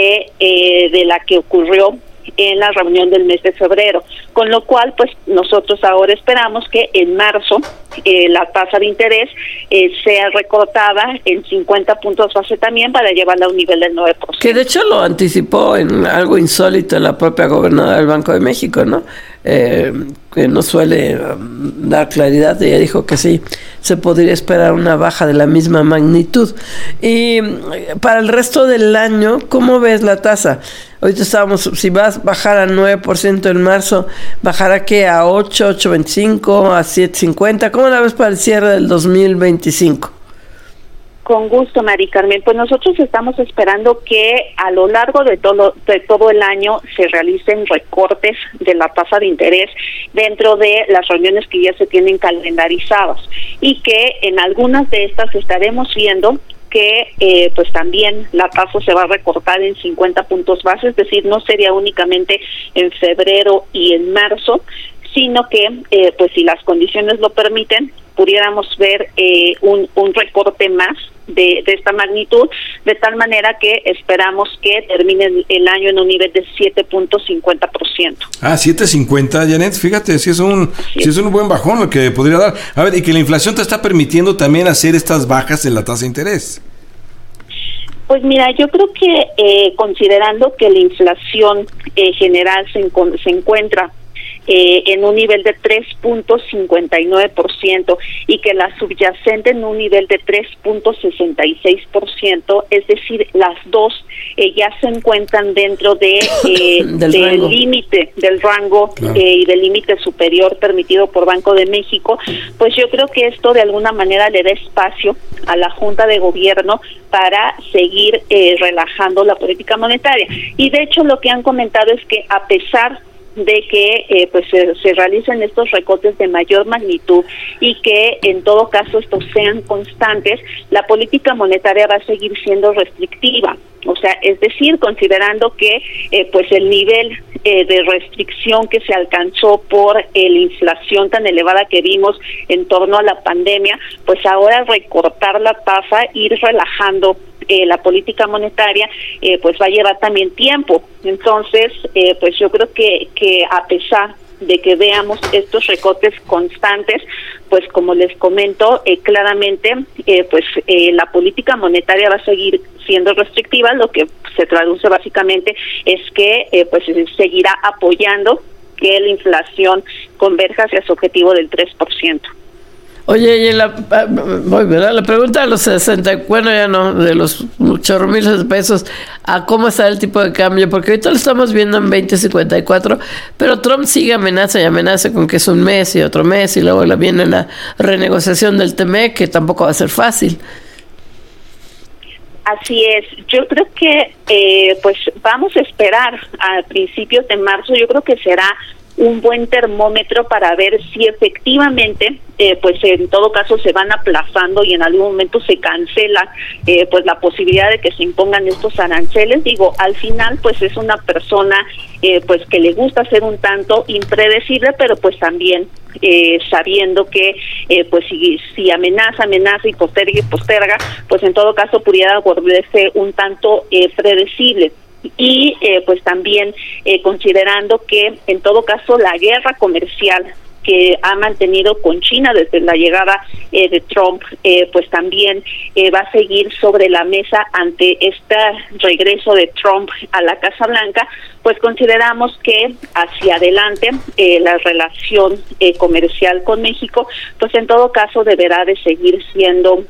de la que ocurrió en la reunión del mes de febrero, con lo cual pues nosotros ahora esperamos que en marzo la tasa de interés sea recortada en 50 puntos base también para llevarla a un nivel del 9%. Que de hecho lo anticipó en algo insólito la propia gobernadora del Banco de México, ¿no? Que no suele dar claridad. Ella dijo que sí, se podría esperar una baja de la misma magnitud. Y para el resto del año, ¿cómo ves la tasa? Ahorita estábamos, si vas a bajar a 9% en marzo, ¿bajará qué? ¿A 8, 8.25, a 7.50? ¿Cómo la ves para el cierre del 2025? Con gusto, Mari Carmen. Pues nosotros estamos esperando que a lo largo de todo el año se realicen recortes de la tasa de interés dentro de las reuniones que ya se tienen calendarizadas, y que en algunas de estas estaremos viendo que pues también la tasa se va a recortar en 50 puntos base, es decir, no sería únicamente en febrero y en marzo, sino que pues si las condiciones lo permiten, pudiéramos ver un recorte más de esta magnitud, de tal manera que esperamos que termine el año en un nivel de 7.50%. Ah, 7.50, Janet, fíjate, si es un buen bajón lo que podría dar. A ver, y que la inflación te está permitiendo también hacer estas bajas en la tasa de interés. Pues mira, yo creo que considerando que la inflación general se encuentra en un nivel de 3.59% y que la subyacente en un nivel de 3.66%, es decir, las dos ya se encuentran dentro de del límite, del rango, claro, y del límite superior permitido por Banco de México, pues yo creo que esto de alguna manera le da espacio a la Junta de Gobierno para seguir relajando la política monetaria. Y de hecho lo que han comentado es que a pesar de que pues se realicen estos recortes de mayor magnitud y que en todo caso estos sean constantes, la política monetaria va a seguir siendo restrictiva. O sea, es decir, considerando que pues el nivel de restricción que se alcanzó por la inflación tan elevada que vimos en torno a la pandemia, pues ahora recortar la tasa, ir relajando la política monetaria, pues va a llevar también tiempo. Entonces, pues yo creo que a pesar de que veamos estos recortes constantes, pues como les comento, claramente pues la política monetaria va a seguir siendo restrictiva, lo que se traduce básicamente es que pues se seguirá apoyando que la inflación converja hacia su objetivo del 3%. Oye, y la pregunta de los 60, bueno, ya no, de los muchos miles de pesos, ¿a cómo está el tipo de cambio? Porque ahorita lo estamos viendo en 20.54, pero Trump sigue amenaza y amenaza con que es un mes y otro mes, y luego viene la renegociación del TMEC, que tampoco va a ser fácil. Así es, yo creo que pues vamos a esperar a principios de marzo, yo creo que será un buen termómetro para ver si efectivamente pues en todo caso se van aplazando y en algún momento se cancela pues la posibilidad de que se impongan estos aranceles. Digo, al final pues es una persona pues que le gusta ser un tanto impredecible, pero pues también sabiendo que pues si amenaza y posterga, pues en todo caso pudiera volverse un tanto predecible. Y pues también considerando que en todo caso la guerra comercial que ha mantenido con China desde la llegada de Trump, pues también va a seguir sobre la mesa ante este regreso de Trump a la Casa Blanca, pues consideramos que hacia adelante la relación comercial con México, pues en todo caso deberá de seguir siendo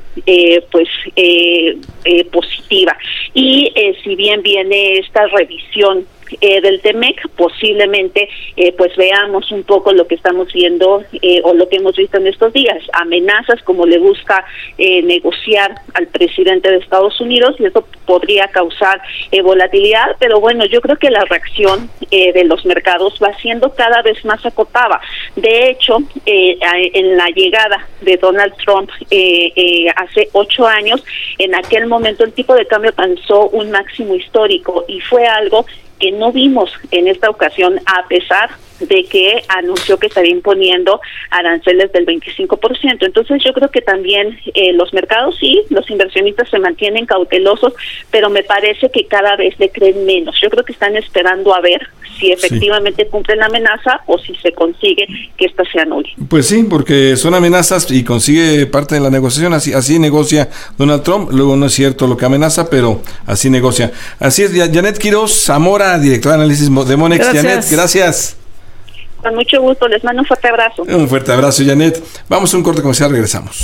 positiva. Y si bien viene esta revisión del TEMEC, posiblemente pues veamos un poco lo que estamos viendo o lo que hemos visto en estos días, amenazas como le busca negociar al presidente de Estados Unidos, y eso podría causar volatilidad, pero bueno, yo creo que la reacción de los mercados va siendo cada vez más acotada. De hecho, en la llegada de Donald Trump hace 8 años, en aquel momento el tipo de cambio alcanzó un máximo histórico y fue algo que no vimos en esta ocasión, a pesar de que anunció que estaría imponiendo aranceles del 25%. Entonces yo creo que también los mercados sí, los inversionistas se mantienen cautelosos, pero me parece que cada vez le creen menos. Yo creo que están esperando a ver si efectivamente cumplen la amenaza o si se consigue que esta se anule. Pues sí, porque son amenazas y consigue parte de la negociación, así negocia Donald Trump. Luego no es cierto lo que amenaza, pero así negocia. Así es. Janet Quiroz Zamora, directora de análisis de Monex. Gracias. Janet, gracias. Con mucho gusto, les mando un fuerte abrazo. Un fuerte abrazo, Janet. Vamos a un corte comercial, regresamos.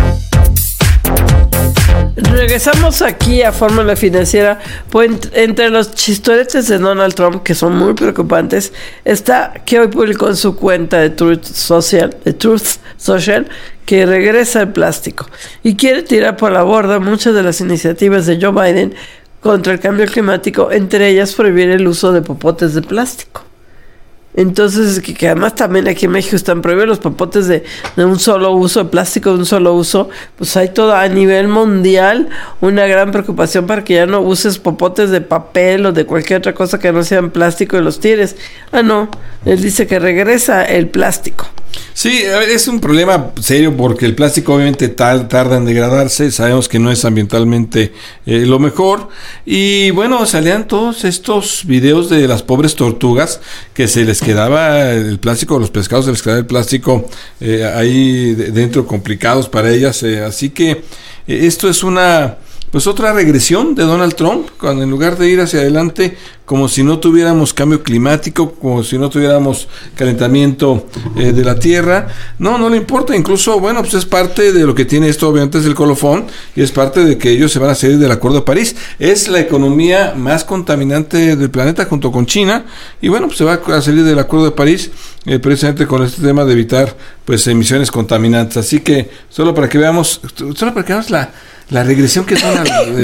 Regresamos aquí a Fórmula Financiera. Pues entre los chistoretes de Donald Trump, que son muy preocupantes, está que hoy publicó en su cuenta de Truth Social, que regresa el plástico y quiere tirar por la borda muchas de las iniciativas de Joe Biden contra el cambio climático, entre ellas prohibir el uso de popotes de plástico. Entonces, que además también aquí en México están prohibidos los popotes de un solo uso, de plástico de un solo uso. Pues hay todo a nivel mundial una gran preocupación para que ya no uses popotes de papel o de cualquier otra cosa que no sean plástico y los tires. No, él dice que regresa el plástico. Sí, es un problema serio porque el plástico obviamente tarda en degradarse, sabemos que no es ambientalmente lo mejor, y bueno, salían todos estos videos de las pobres tortugas que se les quedaba el plástico, los pescados se les quedaba el plástico ahí dentro, complicados para ellas, así que esto es otra regresión de Donald Trump, cuando en lugar de ir hacia adelante como si no tuviéramos cambio climático, como si no tuviéramos calentamiento de la tierra, no le importa. Incluso, bueno, pues es parte de lo que tiene esto, obviamente es el colofón, y es parte de que ellos se van a salir del Acuerdo de París. Es la economía más contaminante del planeta junto con China, y bueno, pues se va a salir del Acuerdo de París precisamente con este tema de evitar pues emisiones contaminantes. Así que solo para que veamos la regresión que son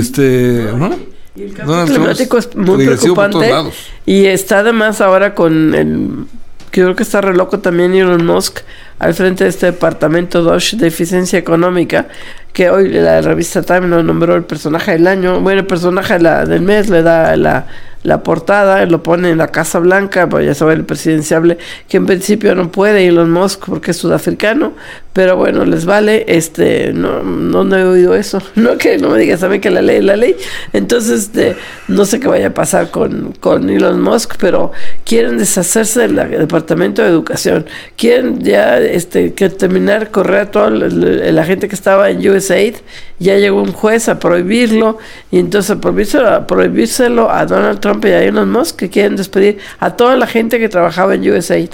¿no? Y el cambio climático es muy preocupante y está además ahora con que creo que está re loco también Elon Musk al frente de este departamento Dodge de eficiencia económica, que hoy la revista Time lo nombró el personaje del año, bueno, el personaje del mes, le da la portada, lo pone en la Casa Blanca, pues ya sabe el presidenciable, que en principio no puede Elon Musk porque es sudafricano, pero bueno, les vale, no he oído eso, no me digas también que la ley es la ley, entonces no sé qué vaya a pasar con Elon Musk, pero quieren deshacerse del Departamento de Educación, quieren ya que terminar, correr a toda la gente que estaba en USAID, ya llegó un juez a prohibirlo, y entonces prohibírselo a Donald Trump y a Elon Musk, que quieren despedir a toda la gente que trabajaba en USAID.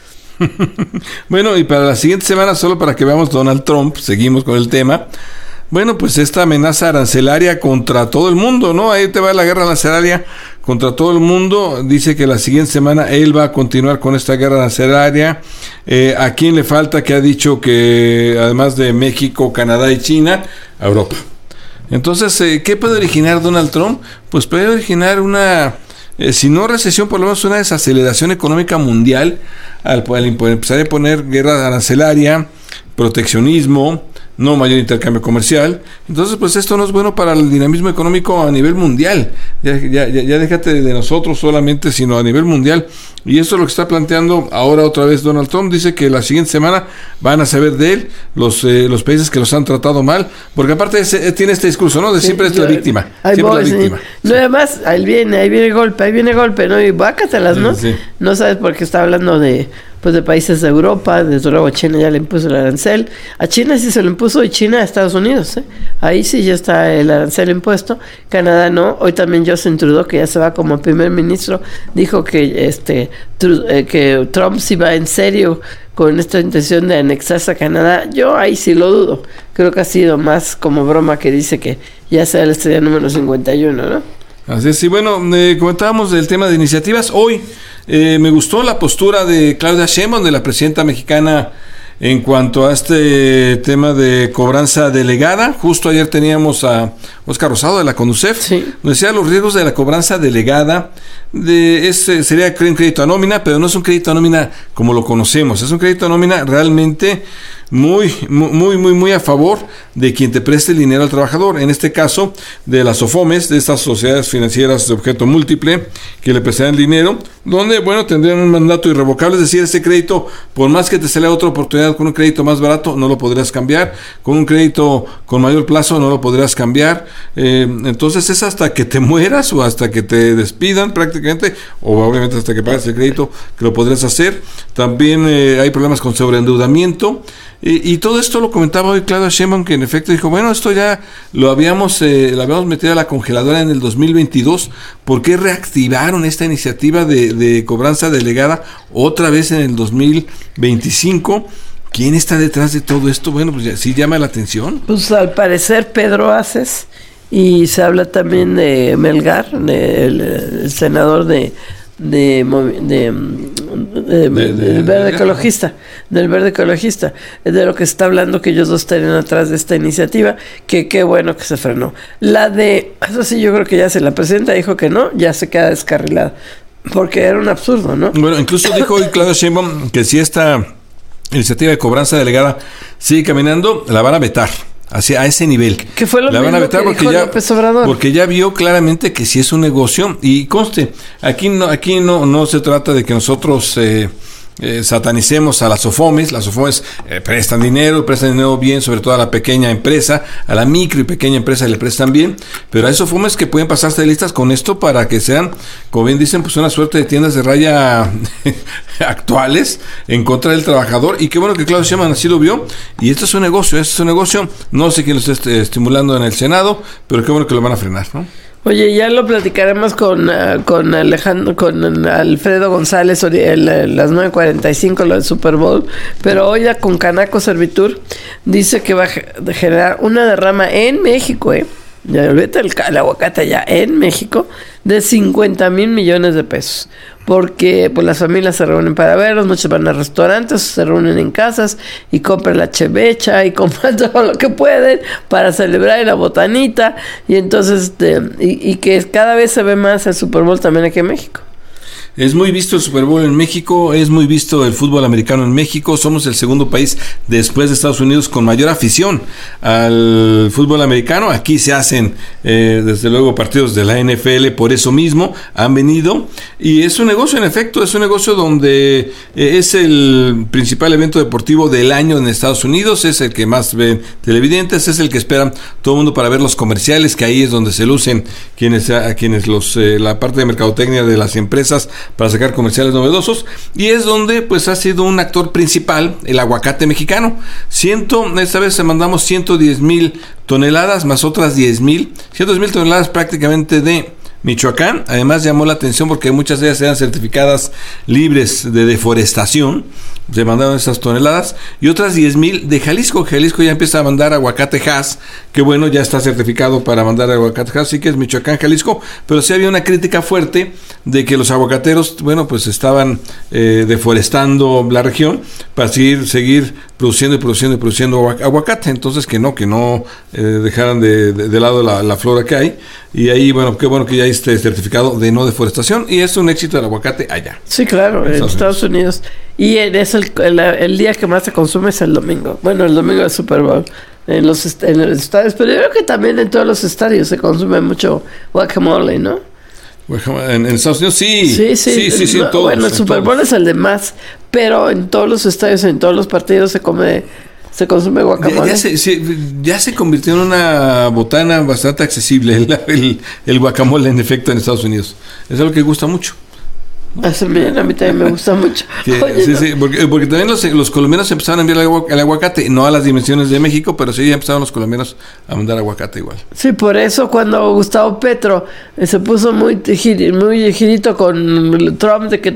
Bueno, y para la siguiente semana, solo para que veamos Donald Trump, seguimos con el tema. Bueno, pues esta amenaza arancelaria contra todo el mundo, ¿no? Ahí te va la guerra arancelaria contra todo el mundo. Dice que la siguiente semana él va a continuar con esta guerra arancelaria. ¿A quién le falta? Que ha dicho que además de México, Canadá y China, a Europa. Entonces, ¿qué puede originar Donald Trump? Pues puede originar si no recesión, por lo menos una desaceleración económica mundial al empezar a poner guerra arancelaria, proteccionismo, no mayor intercambio comercial. Entonces, pues esto no es bueno para el dinamismo económico a nivel mundial. Ya déjate de nosotros solamente, sino a nivel mundial. Y esto es lo que está planteando ahora otra vez Donald Trump. Dice que la siguiente semana van a saber de él los países que los han tratado mal, porque aparte tiene este discurso, ¿no? De siempre es la víctima. Siempre la víctima. No, además, ahí viene el golpe, ¿no? Y bácatelas, ¿no? Sí. No sabes por qué está hablando de países de Europa. Desde luego a China ya le impuso el arancel. A China sí se lo impuso, y China a Estados Unidos, ahí sí ya está el arancel impuesto. Canadá no. Hoy también Justin Trudeau, que ya se va como primer ministro, dijo que que Trump sí va en serio con esta intención de anexarse a Canadá. Yo ahí sí lo dudo. Creo que ha sido más como broma, que dice que ya sea la estrella número 51, ¿no? Así es, y bueno, comentábamos del tema de iniciativas. Hoy me gustó la postura de Claudia Sheinbaum, de la presidenta mexicana, en cuanto a este tema de cobranza delegada. Justo ayer teníamos a Óscar Rosado de la CONUCEF, sí. Nos decía los riesgos de la cobranza delegada. Sería un crédito a nómina, pero no es un crédito a nómina como lo conocemos, es un crédito a nómina realmente muy a favor de quien te preste el dinero al trabajador, en este caso de las SOFOMES, de estas sociedades financieras de objeto múltiple que le prestan dinero, donde tendrían un mandato irrevocable, es decir, ese crédito, por más que te salga otra oportunidad con un crédito más barato, no lo podrías cambiar, con un crédito con mayor plazo no lo podrías cambiar, entonces es hasta que te mueras o hasta que te despidan prácticamente, o obviamente hasta que pagues el crédito, que lo podrías hacer. También hay problemas con sobreendeudamiento. Y todo esto lo comentaba hoy Claudia Sheinbaum, que en efecto dijo, esto ya lo habíamos metido a la congeladora en el 2022, ¿por qué reactivaron esta iniciativa de cobranza delegada otra vez en el 2025? ¿Quién está detrás de todo esto? Pues ya, sí llama la atención. Pues al parecer Pedro Aces, y se habla también de Melgar, el senador del Verde Ecologista, de lo que se está hablando, que ellos dos estarían atrás de esta iniciativa, que qué bueno que se frenó. Eso sí, yo creo que ya la presidenta dijo que no, ya se queda descarrilada, porque era un absurdo, ¿no? Bueno, incluso dijo hoy Claudia Sheinbaum que si esta iniciativa de cobranza delegada sigue caminando, la van a vetar. A ese nivel. Que fue lo la van a vetar porque López Obrador. Porque ya vio claramente que sí es un negocio. Y conste, aquí no se trata de que nosotros satanicemos a las SOFOMES. Las SOFOMES prestan dinero bien, sobre todo a la pequeña empresa, a la micro y pequeña empresa le prestan bien, pero hay SOFOMES que pueden pasarse de listas con esto para que sean, como bien dicen, pues una suerte de tiendas de raya actuales en contra del trabajador. Y qué bueno que Claudia Sheinbaum así lo vio, y esto es un negocio, no sé quién lo está estimulando en el Senado, pero qué bueno que lo van a frenar, ¿no? Oye, ya lo platicaremos con Alfredo González, las 9:45, lo del Super Bowl, pero hoy ya con Canaco Servitur dice que va a generar una derrama en México, ya olvídate el aguacate allá en México, de 50,000 millones de pesos. Porque pues las familias se reúnen para verlos, muchos van a restaurantes, se reúnen en casas y compran la chevecha y compran todo lo que pueden para celebrar la botanita, y entonces y que cada vez se ve más el Super Bowl también aquí en México. Es muy visto el Super Bowl en México, es muy visto el fútbol americano en México. Somos el segundo país después de Estados Unidos con mayor afición al fútbol americano. Aquí se hacen desde luego partidos de la NFL, por eso mismo han venido, y es un negocio, en efecto, es un negocio donde es el principal evento deportivo del año en Estados Unidos, es el que más ven televidentes, es el que esperan todo el mundo para ver los comerciales, que ahí es donde se lucen la parte de mercadotecnia de las empresas para sacar comerciales novedosos, y es donde pues ha sido un actor principal el aguacate mexicano. Esta vez mandamos 110,000 toneladas más otras 10,000 toneladas prácticamente de Michoacán. Además llamó la atención porque muchas de ellas eran certificadas libres de deforestación, se mandaron esas toneladas, y otras 10,000 de Jalisco. Jalisco ya empieza a mandar aguacate Hass, que bueno, ya está certificado para mandar aguacate Hass, sí que es Michoacán, Jalisco, pero sí había una crítica fuerte de que los aguacateros, pues estaban deforestando la región para seguir produciendo aguacate, entonces que no dejaran de lado la flora que hay, y ahí, qué bueno que ya esté certificado de no deforestación, y es un éxito el aguacate allá. Sí, claro, en Estados Unidos. Y el día que más se consume es el domingo. Bueno, el domingo del Super Bowl. En los estadios, pero yo creo que también en todos los estadios se consume mucho guacamole, ¿no? En Estados Unidos sí. No, todos, el Super Bowl es el de más, pero en todos los estadios, en todos los partidos se consume guacamole. Ya se convirtió en una botana bastante accesible el guacamole, en efecto, en Estados Unidos. Es algo que gusta mucho. Hace bien, a mí también me gusta mucho. Sí, porque también los colombianos empezaron a enviar el aguacate, no a las dimensiones de México, pero sí ya empezaron los colombianos a mandar aguacate igual. Sí, por eso cuando Gustavo Petro se puso muy girito con Trump de que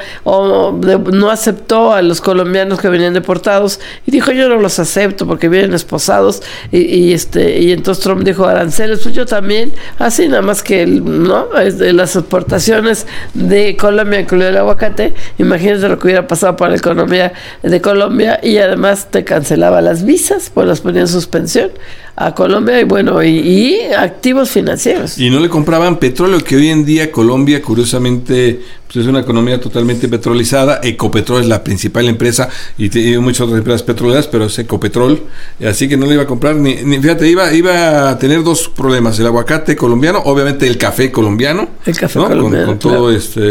no aceptó a los colombianos que venían deportados y dijo yo no los acepto porque vienen esposados y entonces Trump dijo aranceles, pues yo también, así nada más que las exportaciones de Colombia, incluido el aguacate, imagínate lo que hubiera pasado para la economía de Colombia y además te cancelaba las visas, pues las ponía en suspensión a Colombia y activos financieros. Y no le compraban petróleo, que hoy en día Colombia, curiosamente, pues es una economía totalmente petrolizada. Ecopetrol es la principal empresa y muchas otras empresas petroleras, pero es Ecopetrol, así que no le iba a comprar ni fíjate, iba a tener dos problemas: el aguacate colombiano, obviamente el café colombiano. El café colombiano. Con todo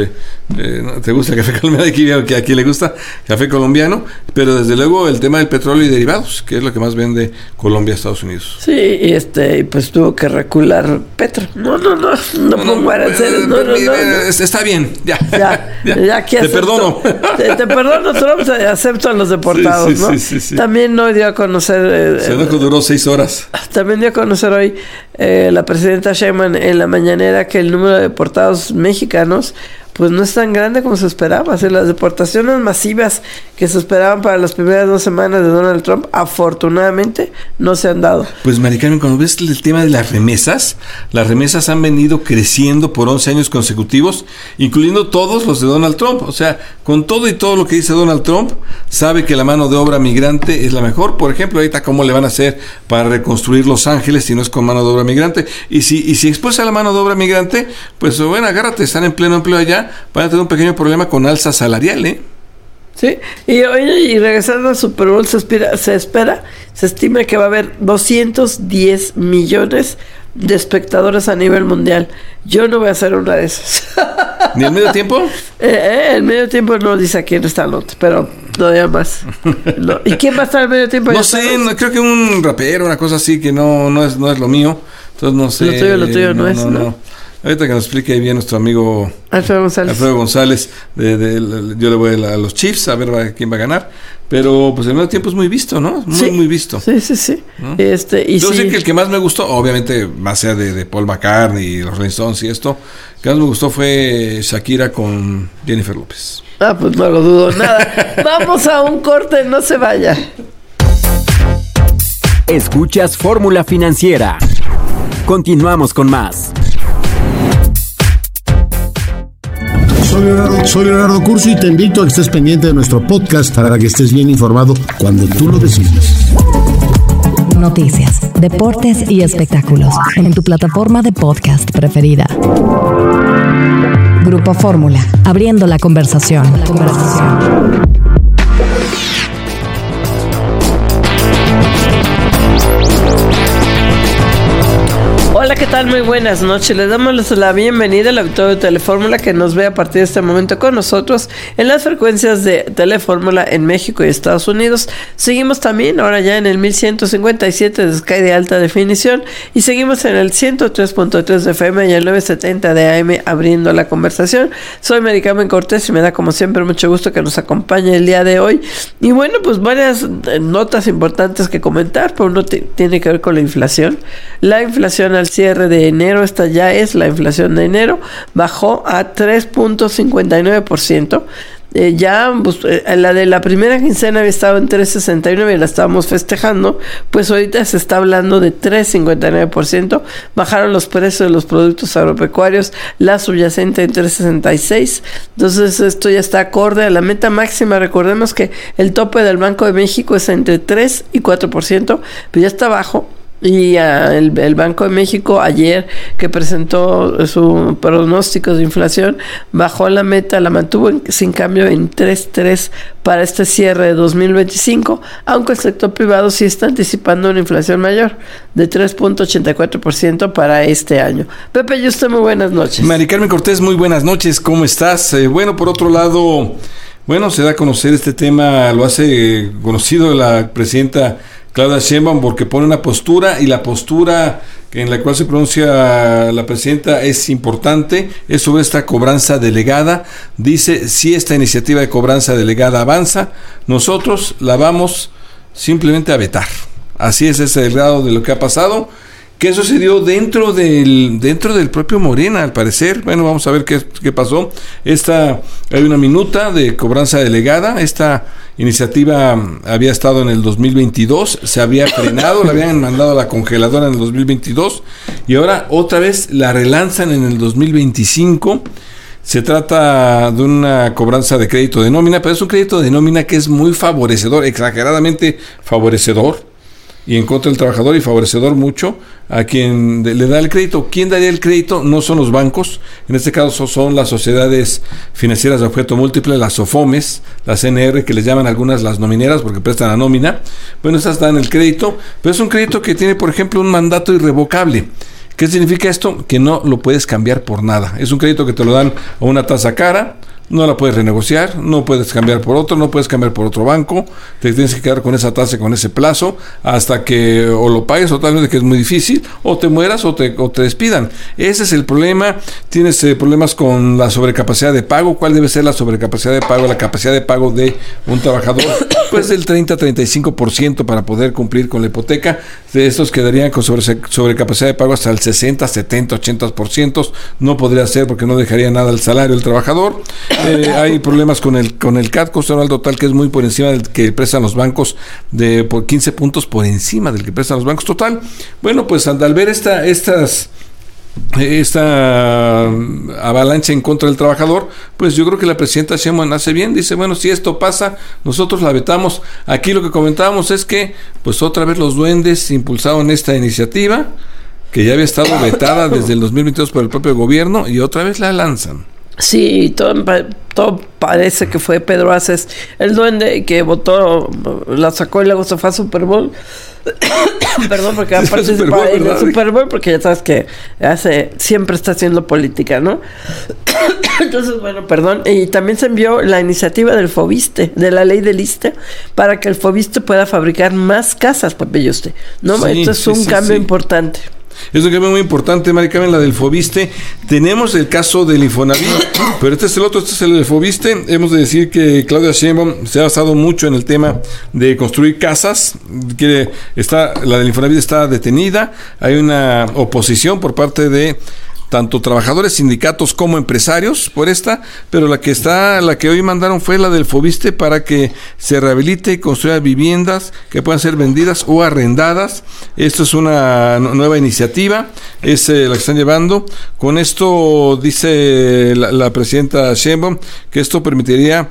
¿te gusta el café colombiano? Aquí veo que a quien le gusta café colombiano, pero desde luego el tema del petróleo y derivados, que es lo que más vende Colombia a Estados Unidos. Sí, pues tuvo que recular Petro. No pongo aranceles, no. Está bien, ya aquí te perdono. Te perdono, Trump, acepto a los deportados, ¿no? Sí. También hoy dio a conocer... Se duró 6 horas. También dio a conocer hoy la presidenta Sheinbaum en la mañanera que el número de deportados mexicanos pues no es tan grande como se esperaba. Las deportaciones masivas que se esperaban para las primeras 2 semanas de Donald Trump, afortunadamente, no se han dado. Pues, Mari Carmen, cuando ves el tema de las remesas han venido creciendo por 11 años consecutivos, incluyendo todos los de Donald Trump. O sea, con todo y todo lo que dice Donald Trump, sabe que la mano de obra migrante es la mejor. Por ejemplo, ahorita, ¿cómo le van a hacer para reconstruir Los Ángeles si no es con mano de obra migrante? Y si expulsa la mano de obra migrante, pues, bueno, agárrate, están en pleno empleo allá, van a tener un pequeño problema con alza salarial, ¿eh? Sí, y regresando al Super Bowl se estima que va a haber 210 millones de espectadores a nivel mundial. Yo no voy a hacer una de esas. ¿Ni el medio tiempo? El medio tiempo no dice aquí en esta nota, pero todavía más. No. ¿Y quién va a estar en medio tiempo? No sé, creo que un rapero, una cosa así que no es lo mío. Entonces no sé. Lo tuyo no es, ¿no? Ahorita que nos explique bien nuestro amigo Alfredo González, yo le voy a los Chiefs a ver quién va a ganar, pero pues el medio tiempo es muy visto, ¿no? Muy visto. Sí. ¿No? Yo sé que el que más me gustó, obviamente más allá de Paul McCartney y los Rolling Stones y esto, el que más me gustó fue Shakira con Jennifer López. Pues no lo dudo nada. Vamos a un corte, no se vaya. Escuchas Fórmula Financiera. Continuamos con más. Soy Leonardo Curso y te invito a que estés pendiente de nuestro podcast para que estés bien informado cuando tú lo decidas. Noticias, deportes y espectáculos en tu plataforma de podcast preferida. Grupo Fórmula, abriendo la conversación. Hola, ¿qué tal? Muy buenas noches. Les damos la bienvenida al auditorio de Telefórmula que nos ve a partir de este momento con nosotros en las frecuencias de Telefórmula en México y Estados Unidos. Seguimos también ahora ya en el 1157 de Sky de alta definición y seguimos en el 103.3 de FM y el 970 de AM abriendo la conversación. Soy Mari Carmen Cortés y me da como siempre mucho gusto que nos acompañe el día de hoy. Y bueno, pues varias notas importantes que comentar, pero uno tiene que ver con la inflación. La inflación al cierre de enero, esta ya es la inflación de enero, bajó a 3.59%. La de la primera quincena había estado en 3.69 y la estábamos festejando, pues ahorita se está hablando de 3.59%. Bajaron los precios de los productos agropecuarios, la subyacente en 3.66. Entonces esto ya está acorde a la meta máxima. Recordemos que el tope del Banco de México es entre 3 y 4%, pero ya está bajo. Y el Banco de México ayer que presentó su pronóstico de inflación bajó la meta, la mantuvo sin cambio en 3.3 para este cierre de 2025, aunque el sector privado sí está anticipando una inflación mayor de 3.84% para este año. Pepe y usted, muy buenas noches. Mari Carmen Cortés, muy buenas noches, ¿cómo estás? Bueno, por otro lado, se da a conocer este tema, lo hace conocido la presidenta Claudia Sheinbaum, porque pone una postura, y la postura en la cual se pronuncia la presidenta es importante, es sobre esta cobranza delegada. Dice, si esta iniciativa de cobranza delegada avanza, nosotros la vamos simplemente a vetar. Así es, ese es el grado de lo que ha pasado. ¿Qué sucedió dentro del propio Morena, al parecer? Bueno, vamos a ver qué pasó. Hay una minuta de cobranza delegada. Esta iniciativa había estado en el 2022, se había frenado, la habían mandado a la congeladora en el 2022 y ahora otra vez la relanzan en el 2025. Se trata de una cobranza de crédito de nómina, pero es un crédito de nómina que es muy favorecedor, exageradamente favorecedor, y en contra del trabajador, y favorecedor mucho a quien le da el crédito. ¿Quién daría el crédito? No son los bancos, en este caso son las sociedades financieras de objeto múltiple, las SOFOMES, las CNR, que les llaman algunas las nomineras porque prestan la nómina. Bueno, esas dan el crédito, pero es un crédito que tiene, por ejemplo, un mandato irrevocable. ¿Qué significa esto? Que no lo puedes cambiar por nada. Es un crédito que te lo dan a una tasa cara, no la puedes renegociar, no puedes cambiar por otro, no puedes cambiar por otro banco, te tienes que quedar con esa tasa, con ese plazo, hasta que o lo pagues, o tal vez que es muy difícil, o te mueras o te despidan. Ese es el problema. Tienes problemas con la sobrecapacidad de pago. ¿Cuál debe ser la sobrecapacidad de pago? La capacidad de pago de un trabajador, pues del 30-35% para poder cumplir con la hipoteca. De estos quedarían con sobrecapacidad de pago hasta el 60, 70, 80%. No podría ser porque no dejaría nada al salario del trabajador. Hay problemas con el CAT, costo anual total, que es muy por encima del que prestan los bancos, por 15 puntos por encima del que prestan los bancos total. Bueno, pues al ver esta avalancha en contra del trabajador, pues yo creo que la presidenta Sheinbaum hace bien, dice, bueno, si esto pasa, nosotros la vetamos. Aquí lo que comentábamos es que, pues otra vez los duendes impulsaron esta iniciativa, que ya había estado vetada desde el 2022 por el propio gobierno, y otra vez la lanzan. Sí, todo parece que fue Pedro Aces, el duende que votó, la sacó y luego se fue a Super Bowl. Perdón, porque va a participar en el Super Bowl, porque ya sabes que siempre está haciendo política, ¿no? Entonces, bueno, perdón. Y también se envió la iniciativa del Fobiste, de la ley del ISSSTE, para que el Fobiste pueda fabricar más casas, Pepe Yuste. ¿No? Sí, esto es un cambio importante. Es un cambio muy importante, Mari Carmen, la del Fobiste. Tenemos el caso del Infonavit, pero este es el otro, este es el del Fobiste. Hemos de decir que Claudia Sheinbaum se ha basado mucho en el tema de construir casas. La del Infonavit está detenida. Hay una oposición por parte de tanto trabajadores, sindicatos como empresarios por esta, pero la que hoy mandaron fue la del Fobiste para que se rehabilite y construya viviendas que puedan ser vendidas o arrendadas. Esto es una nueva iniciativa, es la que están llevando. Con esto dice la presidenta Sheinbaum que esto permitiría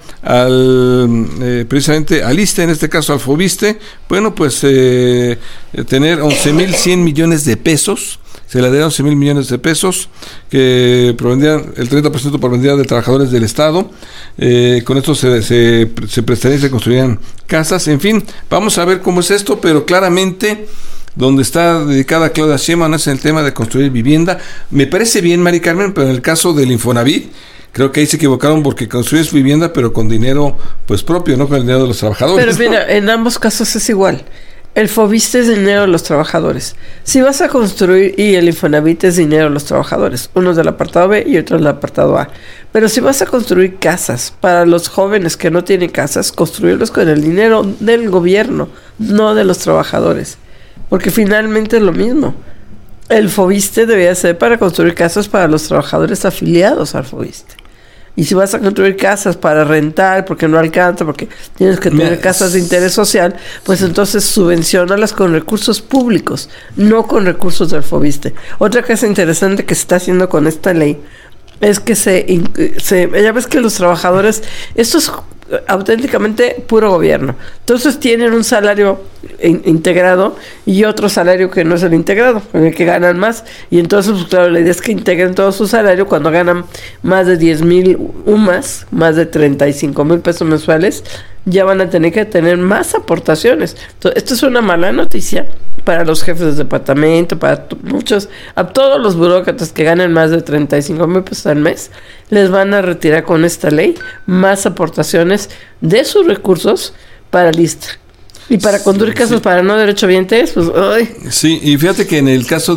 precisamente al ISSSTE, en este caso al Fobiste, bueno, pues tener 11,100 millones de pesos. Se le dieron 11,000 millones de pesos que provendrían, el 30% provendría de trabajadores del Estado. Con esto se prestarían y se construirían casas. En fin, vamos a ver cómo es esto, pero claramente donde está dedicada Claudia Sheinbaum es el tema de construir vivienda. Me parece bien, Mari Carmen, pero en el caso del Infonavit, creo que ahí se equivocaron porque construyes vivienda, pero con dinero pues propio, no con el dinero de los trabajadores. Pero mira, en ambos casos es igual. El Fobiste es dinero de los trabajadores. Si vas a construir, y el Infonavit es dinero de los trabajadores, uno es del apartado B y otro del apartado A. Pero si vas a construir casas para los jóvenes que no tienen casas, construirlos con el dinero del gobierno, no de los trabajadores. Porque finalmente es lo mismo. El Fobiste debería ser para construir casas para los trabajadores afiliados al Fobiste. Y si vas a construir casas para rentar, porque no alcanza, porque tienes que tener casas de interés social, pues entonces subvenciónalas con recursos públicos, no con recursos del Fobiste. Otra cosa interesante que se está haciendo con esta ley es que ya ves que los trabajadores, esto es auténticamente puro gobierno. Entonces tienen un salario integrado y otro salario que no es el integrado, en el que ganan más. Y entonces, pues, claro, la idea es que integren todo su salario cuando ganan más de 10,000 UMAS, más de 35,000 pesos mensuales, ya van a tener que tener más aportaciones. Entonces, esto es una mala noticia para los jefes de departamento, para a todos los burócratas que ganen más de 35,000 pesos al mes, les van a retirar con esta ley más aportaciones de sus recursos para el ISSSTE. Y para conducir casos para no derechohabientes, pues ¡ay! Sí, y fíjate que en el caso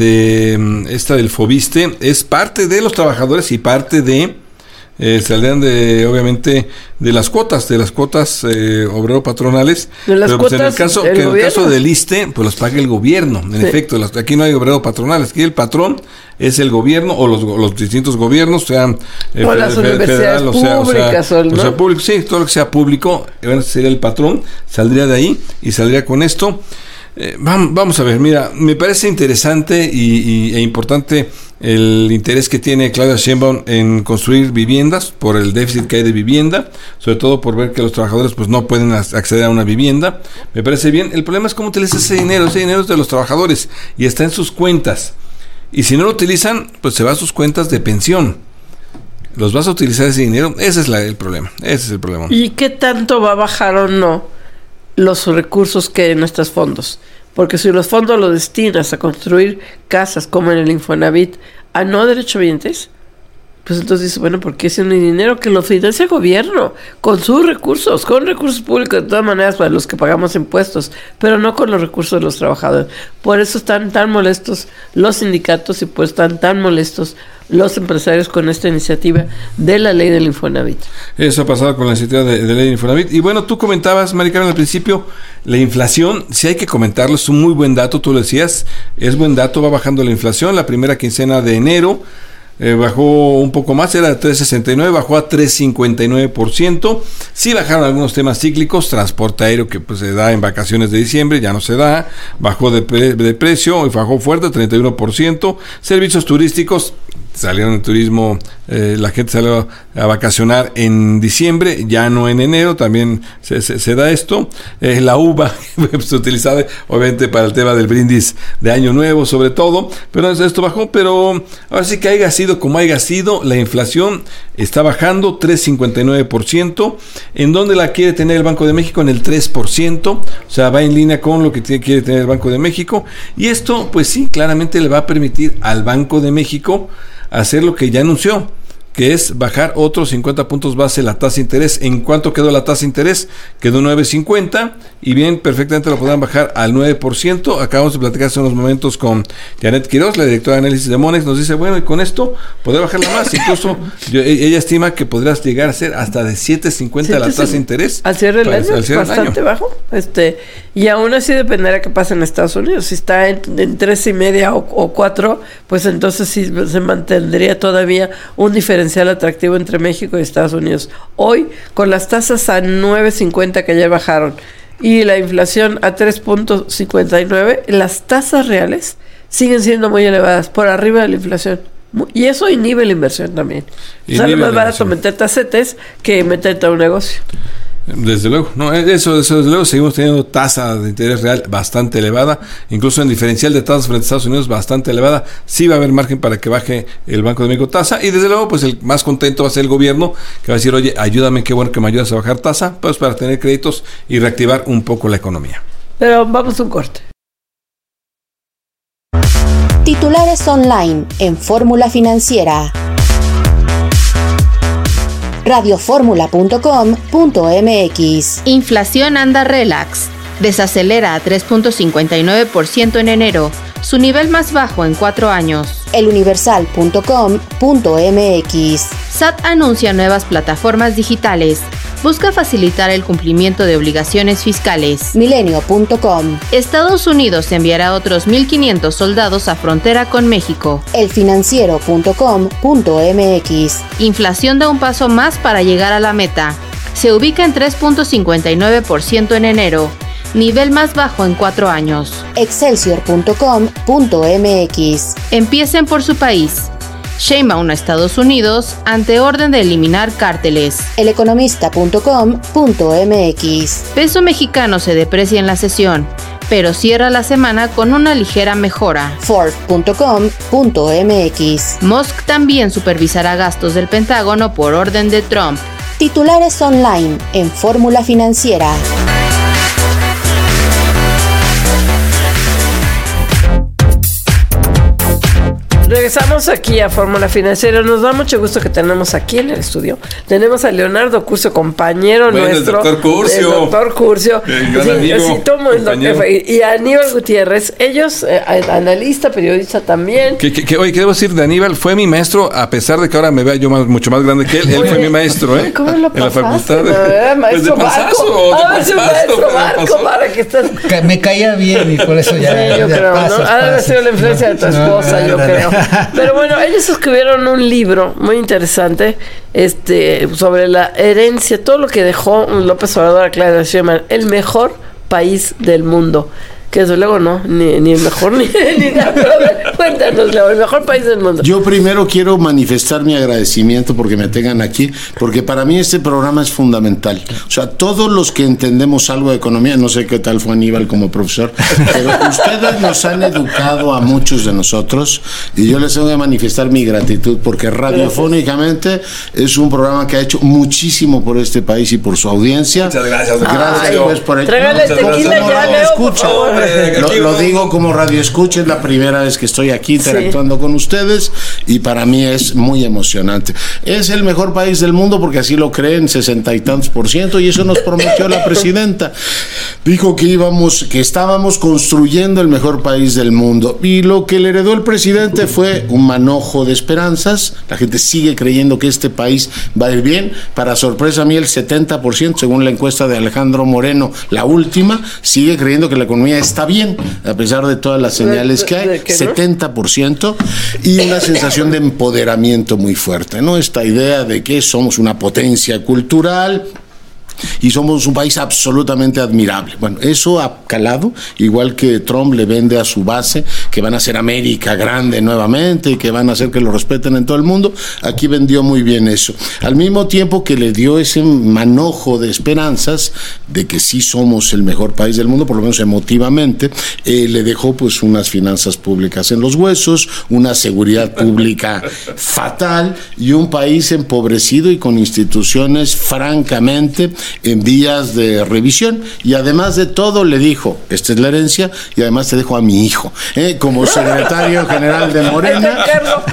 de esta del Fobiste, es parte de los trabajadores y parte de saldrían obviamente de las cuotas obrero patronales, de las pero cuotas en el caso del ISSSTE pues los paga el gobierno, en efecto, aquí no hay obrero patronales, aquí el patrón es el gobierno o los distintos gobiernos, sean o las universidades públicas, o sea público, sí, todo lo que sea público, sería el patrón, saldría de ahí y saldría con esto. Vamos a ver, mira, me parece interesante e importante el interés que tiene Claudia Sheinbaum en construir viviendas por el déficit que hay de vivienda, sobre todo por ver que los trabajadores pues no pueden acceder a una vivienda. Me parece bien. El problema es cómo utilizar ese dinero es de los trabajadores y está en sus cuentas. Y si no lo utilizan, pues se va a sus cuentas de pensión. ¿Los vas a utilizar ese dinero? Ese es el problema. Ese es el problema. ¿Y qué tanto va a bajar o no los recursos que hay en nuestros fondos? Porque si los fondos los destinas a construir casas como en el Infonavit a no derechohabientes, pues entonces dices, bueno, ¿por qué es un dinero que lo financia el gobierno? Con sus recursos, con recursos públicos, de todas maneras, para los que pagamos impuestos, pero no con los recursos de los trabajadores. Por eso están tan molestos los sindicatos y pues están tan molestos los empresarios con esta iniciativa de la ley del Infonavit. Eso ha pasado con la iniciativa de ley del Infonavit. Y bueno, tú comentabas, Mari Carmen, al principio, la inflación, si hay que comentarlo, es un muy buen dato, tú lo decías, es buen dato, va bajando la inflación, la primera quincena de enero, bajó un poco más, era de 3.69, bajó a 3.59%. Sí bajaron algunos temas cíclicos, transporte aéreo que pues se da en vacaciones de diciembre, ya no se da, bajó de precio y bajó fuerte, 31%. Servicios turísticos, salieron en turismo, la gente salió a vacacionar en diciembre, ya no en enero, también se da esto. La uva se utilizaba obviamente para el tema del brindis de Año Nuevo sobre todo, pero esto bajó, pero ahora sí que haya sido como haya sido, la inflación está bajando 3.59%, ¿en dónde la quiere tener el Banco de México? En el 3%, o sea, va en línea con lo que quiere tener el Banco de México, y esto pues sí, claramente le va a permitir al Banco de México hacer lo que ya anunció, que es bajar otros 50 puntos base la tasa de interés. ¿En cuánto quedó la tasa de interés? Quedó 9.50 y bien, perfectamente lo podrán bajar al 9%. Acabamos de platicar hace unos momentos con Janet Quiroz, la directora de análisis de Monex, nos dice, bueno, y con esto podrá bajarla más, incluso ella estima que podrás llegar a ser hasta de 7.50 la tasa de interés. Al cierre del año, bastante bajo. Y aún así dependerá qué pasa en Estados Unidos. Si está en 3.5 o 4, pues entonces sí se mantendría todavía un diferencial atractivo entre México y Estados Unidos. Hoy, con las tasas a 9.50 que ayer bajaron y la inflación a 3.59, las tasas reales siguen siendo muy elevadas, por arriba de la inflación. Y eso inhibe la inversión también. Sale más barato meterte a CETES que meterte a un negocio. Desde luego, no, eso desde luego. Seguimos teniendo tasa de interés real bastante elevada, incluso en diferencial de tasas frente a Estados Unidos bastante elevada. Sí va a haber margen para que baje el Banco de México tasa, y desde luego pues el más contento va a ser el gobierno, que va a decir, oye, ayúdame, qué bueno que me ayudas a bajar tasa, pues para tener créditos y reactivar un poco la economía. Pero vamos a un corte. Titulares online en Fórmula Financiera. radioformula.com.mx. Inflación anda relax. Desacelera a 3.59% en enero, su nivel más bajo en 4 años. eluniversal.com.mx. SAT anuncia nuevas plataformas digitales. Busca facilitar el cumplimiento de obligaciones fiscales. Milenio.com. Estados Unidos enviará otros 1.500 soldados a frontera con México. Elfinanciero.com.mx. Inflación da un paso más para llegar a la meta. Se ubica en 3.59% en enero, nivel más bajo en 4 años. Excelsior.com.mx. Empiecen por su país. Sheinbaum a Estados Unidos ante orden de eliminar cárteles. Eleconomista.com.mx. Peso mexicano se deprecia en la sesión, pero cierra la semana con una ligera mejora. Forbes.com.mx. Musk también supervisará gastos del Pentágono por orden de Trump. Titulares online en Fórmula Financiera. Regresamos aquí a Fórmula Financiera. Nos da mucho gusto que tenemos aquí en el estudio. Tenemos a Leonardo Curcio, compañero nuestro. El doctor Curcio. Amigo, y Aníbal Gutiérrez. Ellos, analista, periodista también. Oye, ¿qué debo decir de Aníbal? Fue mi maestro, a pesar de que ahora me vea yo mucho más grande que él. Él fue mi maestro, ¿eh? ¿Cómo lo en la facultad. Maestro Barco, para que estés... Me caía bien y por eso ya... Sí, yo creo, ¿no? Ha sido la influencia de tu esposa, yo creo. Pero bueno, ellos escribieron un libro muy interesante sobre la herencia, todo lo que dejó López Obrador a Claudia Sheinbaum, el mejor país del mundo. Que desde luego no, ni el mejor ni nada. Pero a ver, cuéntanos, Leo, el mejor país del mundo. Yo primero quiero manifestar mi agradecimiento porque me tengan aquí, porque para mí este programa es fundamental. O sea, todos los que entendemos algo de economía, no sé qué tal fue Aníbal como profesor, pero ustedes nos han educado a muchos de nosotros y yo les tengo que manifestar mi gratitud porque radiofónicamente es un programa que ha hecho muchísimo por este país y por su audiencia. Muchas gracias. Gracias pues, por ello. Tráigale tequila ya, Leo, por favor. Lo digo como radio escucha, es la primera vez que estoy aquí interactuando con ustedes y para mí es muy emocionante. Es el mejor país del mundo porque así lo creen 60 y tantos % y eso nos prometió la presidenta. Dijo que estábamos construyendo el mejor país del mundo y lo que le heredó el presidente fue un manojo de esperanzas. La gente sigue creyendo que este país va a ir bien. Para sorpresa mía, el 70%, según la encuesta de Alejandro Moreno, la última, sigue creyendo que la economía está bien, a pesar de todas las señales que hay, 70%, y una sensación de empoderamiento muy fuerte, ¿no? Esta idea de que somos una potencia cultural y somos un país absolutamente admirable. Bueno, eso ha calado, igual que Trump le vende a su base que van a hacer América grande nuevamente y que van a hacer que lo respeten en todo el mundo. Aquí vendió muy bien eso. Al mismo tiempo que le dio ese manojo de esperanzas de que sí somos el mejor país del mundo, por lo menos emotivamente, le dejó pues unas finanzas públicas en los huesos, una seguridad pública fatal y un país empobrecido y con instituciones francamente en vías de revisión. Y además de todo le dijo, esta es la herencia y además te dejo a mi hijo como secretario general de Morena.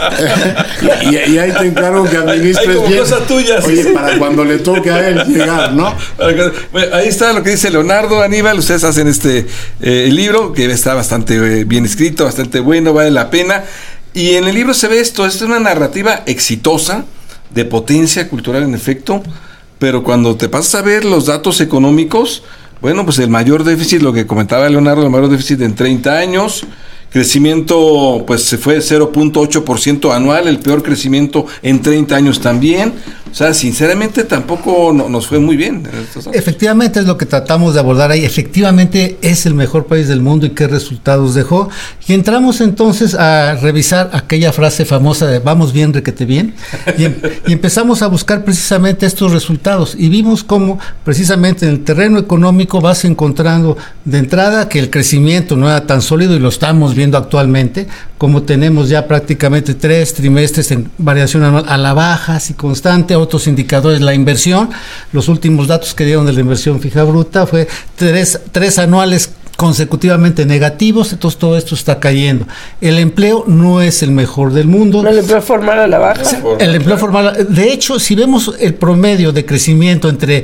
Y ahí te encargo que administres bien. Cosas tuyas. Oye, para cuando le toque a él llegar, ¿no? Ahí está lo que dice Leonardo, Aníbal. Ustedes hacen libro que está bastante bien escrito, bastante bueno, vale la pena. Y en el libro se ve esto, es una narrativa exitosa, de potencia cultural en efecto, pero cuando te pasas a ver los datos económicos, bueno, pues el mayor déficit, lo que comentaba Leonardo, el mayor déficit en 30 años, crecimiento pues se fue 0.8% anual, el peor crecimiento en 30 años también. O sea, sinceramente tampoco nos fue muy bien. Efectivamente es lo que tratamos de abordar ahí. Efectivamente es el mejor país del mundo y qué resultados dejó. Y entramos entonces a revisar aquella frase famosa de vamos bien, requete bien. Y empezamos a buscar precisamente estos resultados. Y vimos cómo precisamente en el terreno económico vas encontrando de entrada que el crecimiento no era tan sólido y lo estamos viendo actualmente, como tenemos ya prácticamente 3 trimestres en variación anual a la baja, así constante. Otros indicadores, la inversión, los últimos datos que dieron de la inversión fija bruta fue 3 anuales consecutivamente negativos, entonces todo esto está cayendo. El empleo no es el mejor del mundo. ¿El empleo formal a la baja? El empleo formal, de hecho, si vemos el promedio de crecimiento entre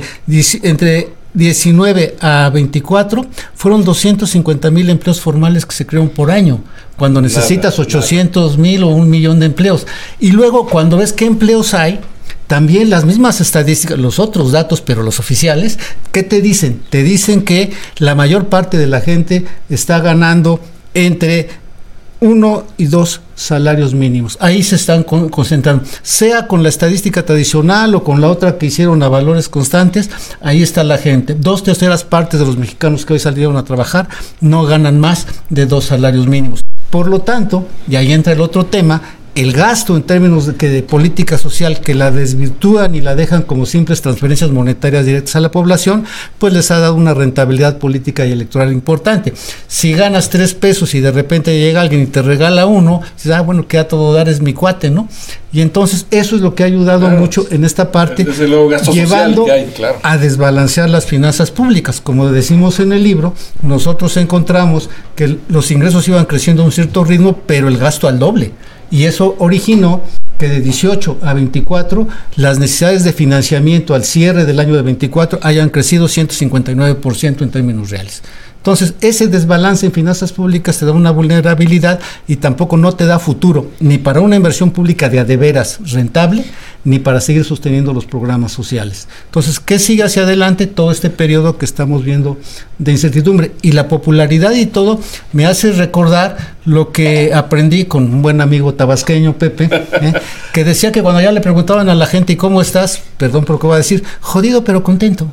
19 a 24, fueron 250,000 empleos formales que se crearon por año, cuando necesitas 800,000 o 1,000,000 de empleos. Y luego, cuando ves qué empleos hay, también las mismas estadísticas, los otros datos, pero los oficiales, ¿qué te dicen? Te dicen que la mayor parte de la gente está ganando entre 1 y 2 salarios mínimos. Ahí se están concentrando, sea con la estadística tradicional o con la otra que hicieron a valores constantes. Ahí está la gente. 2/3 partes de los mexicanos que hoy salieron a trabajar no ganan más de 2 salarios mínimos. Por lo tanto, y ahí entra el otro tema, el gasto en términos de política social, que la desvirtúan y la dejan como simples transferencias monetarias directas a la población, pues les ha dado una rentabilidad política y electoral importante. Si ganas 3 pesos y de repente llega alguien y te regala 1, dices, bueno, que a todo dar es mi cuate, ¿no? Y entonces eso es lo que ha ayudado mucho en esta parte, llevando a desbalancear las finanzas públicas. Como decimos en el libro, nosotros encontramos que los ingresos iban creciendo a un cierto ritmo, pero el gasto al doble. y eso originó que de 18 a 24 las necesidades de financiamiento al cierre del año de 24 hayan crecido 159% en términos reales. Entonces, ese desbalance en finanzas públicas te da una vulnerabilidad y tampoco no te da futuro, ni para una inversión pública de a de veras rentable, ni para seguir sosteniendo los programas sociales. Entonces, ¿qué sigue hacia adelante? Todo este periodo que estamos viendo de incertidumbre. Y la popularidad y todo me hace recordar lo que aprendí con un buen amigo tabasqueño, Pepe, que decía que cuando ya le preguntaban a la gente, ¿y cómo estás? Perdón por lo que voy a decir, jodido pero contento.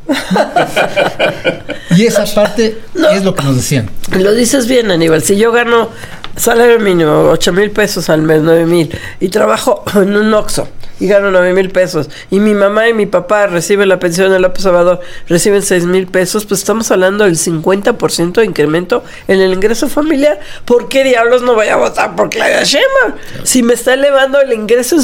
Y esa parte es lo que nos decían. Lo dices bien, Aníbal. Si yo gano salario mínimo, 8,000 pesos al mes, 9,000, y trabajo en un Oxxo y gano 9,000 pesos, y mi mamá y mi papá reciben la pensión de López Obrador, reciben 6,000 pesos, pues estamos hablando del 50% de incremento en el ingreso familiar. ¿Por qué diablos no voy a votar por Claudia Sheinbaum? Si me está elevando el ingreso en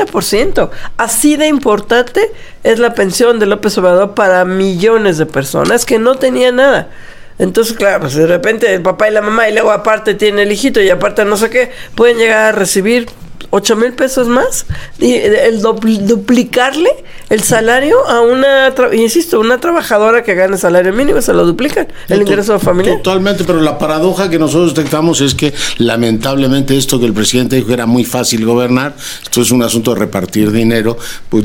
50%. Así de importante es la pensión de López Obrador para millones de personas que no tenían nada. Entonces, claro, pues de repente el papá y la mamá, y luego aparte tiene el hijito y aparte no sé qué, pueden llegar a recibir 8,000 pesos más, y el duplicarle el salario a una trabajadora que gana salario mínimo, se lo duplican el ingreso familiar. Totalmente, pero la paradoja que nosotros detectamos es que lamentablemente esto que el presidente dijo que era muy fácil gobernar, esto es un asunto de repartir dinero, pues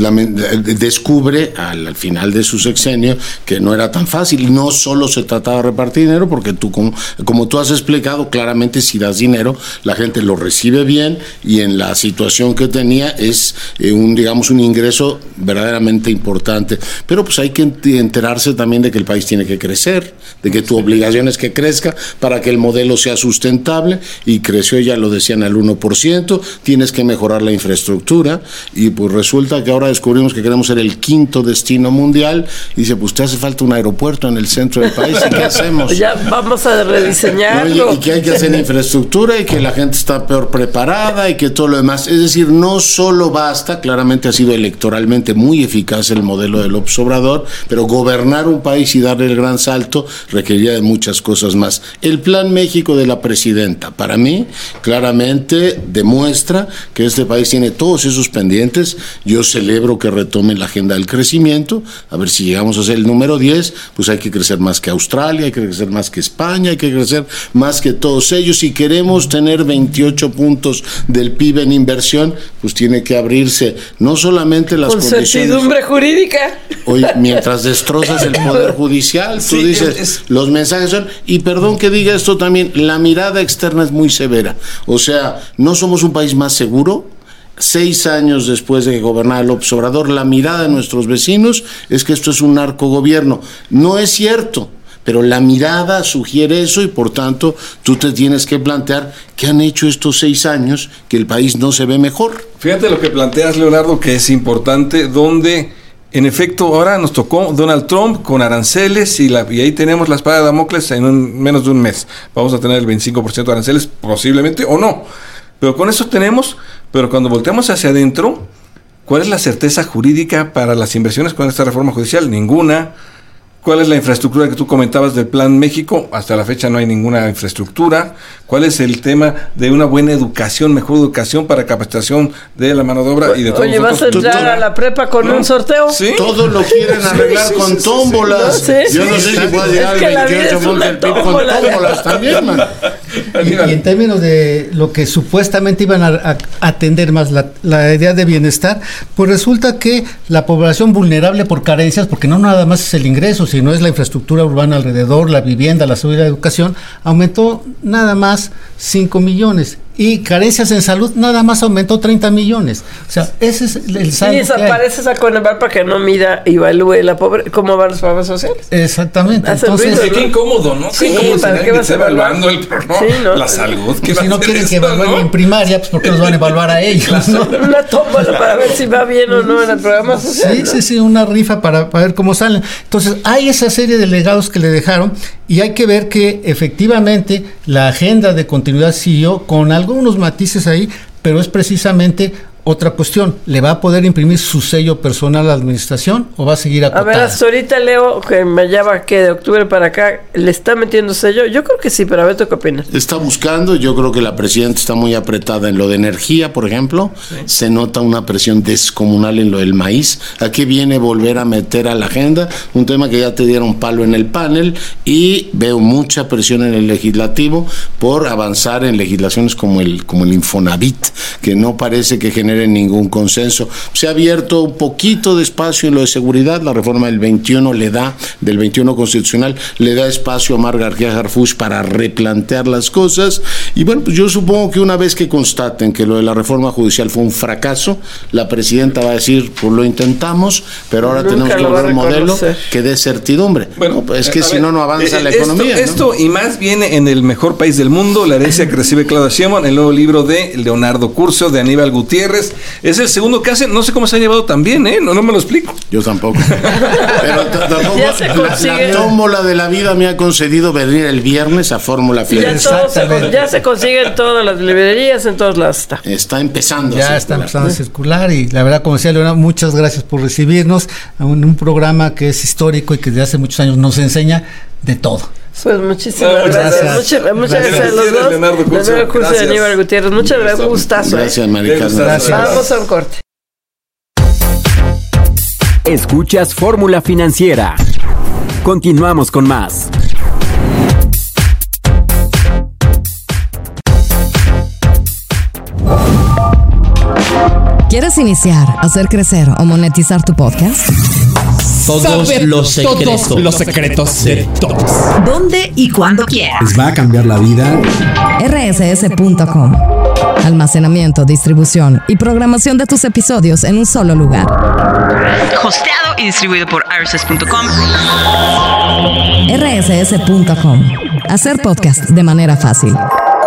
descubre al final de su sexenio que no era tan fácil, y no solo se trataba de repartir dinero, porque tú, como tú has explicado claramente, si das dinero, la gente lo recibe bien, y en la situación que tenía es un ingreso verdaderamente importante. Pero pues hay que enterarse también de que el país tiene que crecer, de que tu obligación es que crezca para que el modelo sea sustentable, y creció, ya lo decían, al 1%, tienes que mejorar la infraestructura, y pues resulta que ahora descubrimos que queremos ser el 5º destino mundial, y dice, pues te hace falta un aeropuerto en el centro del país, ¿y qué hacemos? Ya vamos a rediseñarlo. Y que hay que hacer infraestructura, y que la gente está peor preparada, y que todo lo demás. Es decir, no solo basta, claramente ha sido electoralmente muy eficaz el modelo de López Obrador, pero gobernar un país y darle el gran salto requería de muchas cosas más. El Plan México de la presidenta, para mí, claramente demuestra que este país tiene todos esos pendientes. Yo celebro que retomen la agenda del crecimiento, a ver si llegamos a ser el número 10, pues hay que crecer más que Australia, hay que crecer más que España, hay que crecer más que todos ellos. Si queremos tener 28 puntos del PIB en inversión, pues tiene que abrirse no solamente las condiciones. Certidumbre jurídica. Oye, mientras destrozas el poder judicial, tú dices, los mensajes son, y perdón que diga esto también, la mirada externa es muy severa. O sea, no somos un país más seguro. 6 años después de que gobernara López Obrador, la mirada de nuestros vecinos es que esto es un narcogobierno. No es cierto, pero la mirada sugiere eso, y por tanto tú te tienes que plantear qué han hecho estos 6 años que el país no se ve mejor. Fíjate lo que planteas, Leonardo, que es importante, donde en efecto ahora nos tocó Donald Trump con aranceles, y ahí tenemos la espada de Damocles en menos de un mes. Vamos a tener el 25% de aranceles, posiblemente, o no. Pero con eso tenemos, pero cuando volteamos hacia adentro, ¿cuál es la certeza jurídica para las inversiones con esta reforma judicial? Ninguna. ¿Cuál es la infraestructura que tú comentabas del Plan México? Hasta la fecha no hay ninguna infraestructura. ¿Cuál es el tema de una buena educación, mejor educación para capacitación de la mano de obra y de todos nosotros? Oye, ¿vas a entrar a la prepa con un sorteo? ¿Sí? Todo lo quieren arreglar con tómbolas. Yo no sé si puede llegar el 28 monte del PIB con tómbolas también, man. Y en términos de lo que supuestamente iban a atender más la idea de bienestar, pues resulta que la población vulnerable por carencias, porque no nada más es el ingreso, sino es la infraestructura urbana alrededor, la vivienda, la salud y la educación, aumentó nada más 5 millones. Y carencias en salud nada más aumentó 30 millones. O sea, ese es el saldo. Y desaparece a Coneval para que no mida y evalúe cómo van los programas sociales. Exactamente. Entonces, qué incómodo, ¿no? Sí, ¿para qué vas a evaluando la salud? Si no quieren que evalúen en primaria, pues ¿por qué los van a evaluar a ellos? ¿no? Una tómbola para ver si va bien o no en el programa social. Sí, una rifa para ver cómo salen. Entonces, hay esa serie de legados que le dejaron, y hay que ver que efectivamente la agenda de continuidad siguió con algunos matices ahí, pero es precisamente otra cuestión, ¿le va a poder imprimir su sello personal a la administración o va a seguir acotada? A ver, hasta ahorita leo que me llama que de octubre para acá le está metiendo sello. Yo creo que sí, pero a ver, ¿tú qué opinas? Está buscando, yo creo que la presidenta está muy apretada en lo de energía, por ejemplo. Sí. Se nota una presión descomunal en lo del maíz. Aquí viene volver a meter a la agenda un tema que ya te dieron palo en el panel, y veo mucha presión en el legislativo por avanzar en legislaciones como el Infonavit, que no parece que genere ningún consenso. Se ha abierto un poquito de espacio en lo de seguridad. La reforma del 21 constitucional le da espacio a Omar García Harfuch para replantear las cosas. Y bueno, pues yo supongo que una vez que constaten que lo de la reforma judicial fue un fracaso, la presidenta va a decir, pues lo intentamos, pero ahora tenemos que volver un modelo que dé certidumbre. Bueno, pues es que si no avanza la economía. Esto y más viene en El mejor país del mundo, la herencia que recibe Claudia Sheinbaum, el nuevo libro de Leonardo Curcio, de Aníbal Gutiérrez. Es el segundo que hacen, no sé cómo se ha llevado tan bien, no me lo explico. Yo tampoco. Pero tampoco la tómbola de la vida me ha concedido venir el viernes a Fórmula Financiera. Ya se consiguen todas las librerías, en todos lados está empezando a circular, y la verdad, como decía Leonardo, muchas gracias por recibirnos en un programa que es histórico y que desde hace muchos años nos enseña de todo. Pues muchísimas gracias. Muchas gracias a los dos. Leonardo Curcio de Aníbal Gutiérrez. Muchas gracias. Un gustazo. Gracias, Maricarmen. Vamos a un corte. Escuchas Fórmula Financiera. Continuamos con más. ¿Quieres iniciar, hacer crecer o monetizar tu podcast? Todos los secretos de todos. ¿Dónde y cuándo quieras? Les va a cambiar la vida. rss.com. Almacenamiento, distribución y programación de tus episodios en un solo lugar. Hosteado y distribuido por rss.com. rss.com. Hacer podcast de manera fácil.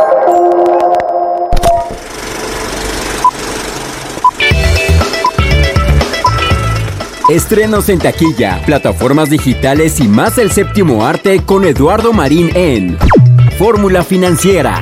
Estrenos en taquilla, plataformas digitales y más del séptimo arte con Eduardo Marín en Fórmula Financiera.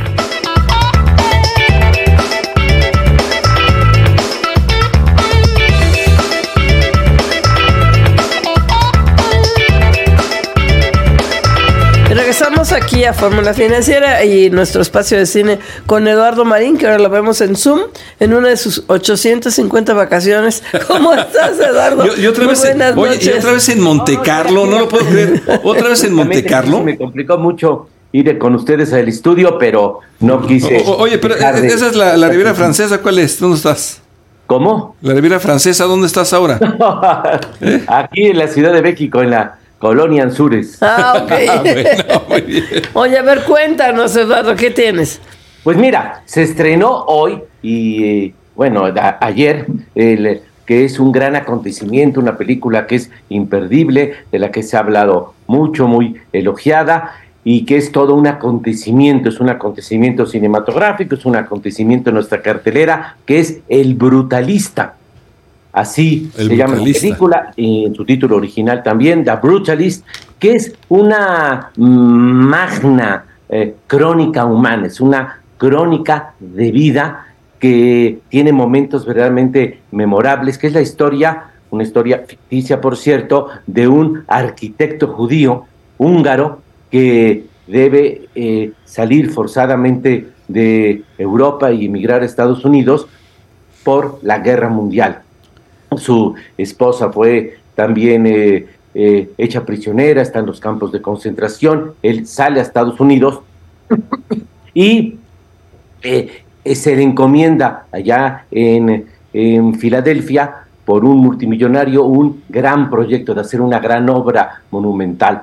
Regresamos aquí a Fórmula Financiera y nuestro espacio de cine con Eduardo Marín, que ahora lo vemos en Zoom, en una de sus 850 vacaciones. ¿Cómo estás, Eduardo? Yo otra vez, y otra vez en Monte Carlo, no lo puedo creer. Otra vez en Monte Carlo. Me complicó mucho ir con ustedes al estudio, pero no quise. Oye, pero esa es la Riviera Francesa, ¿cuál es? ¿Dónde estás? ¿Cómo? La Riviera Francesa, ¿dónde estás ahora? Aquí en la Ciudad de México, en la Colonia Anzures. Ok. Bueno, muy bien. Oye, a ver, cuéntanos, Eduardo, ¿qué tienes? Pues mira, se estrenó hoy y, ayer, que es un gran acontecimiento, una película que es imperdible, de la que se ha hablado mucho, muy elogiada, y que es todo un acontecimiento, es un acontecimiento cinematográfico, es un acontecimiento en nuestra cartelera, que es El Brutalista. Así se llama la película, y en su título original también, The Brutalist, que es una magna crónica humana, es una crónica de vida que tiene momentos verdaderamente memorables, que es la historia, una historia ficticia, por cierto, de un arquitecto judío húngaro que debe salir forzadamente de Europa y emigrar a Estados Unidos por la Guerra Mundial. Su esposa fue también hecha prisionera, está en los campos de concentración. Él sale a Estados Unidos y se le encomienda allá en Filadelfia por un multimillonario un gran proyecto de hacer una gran obra monumental.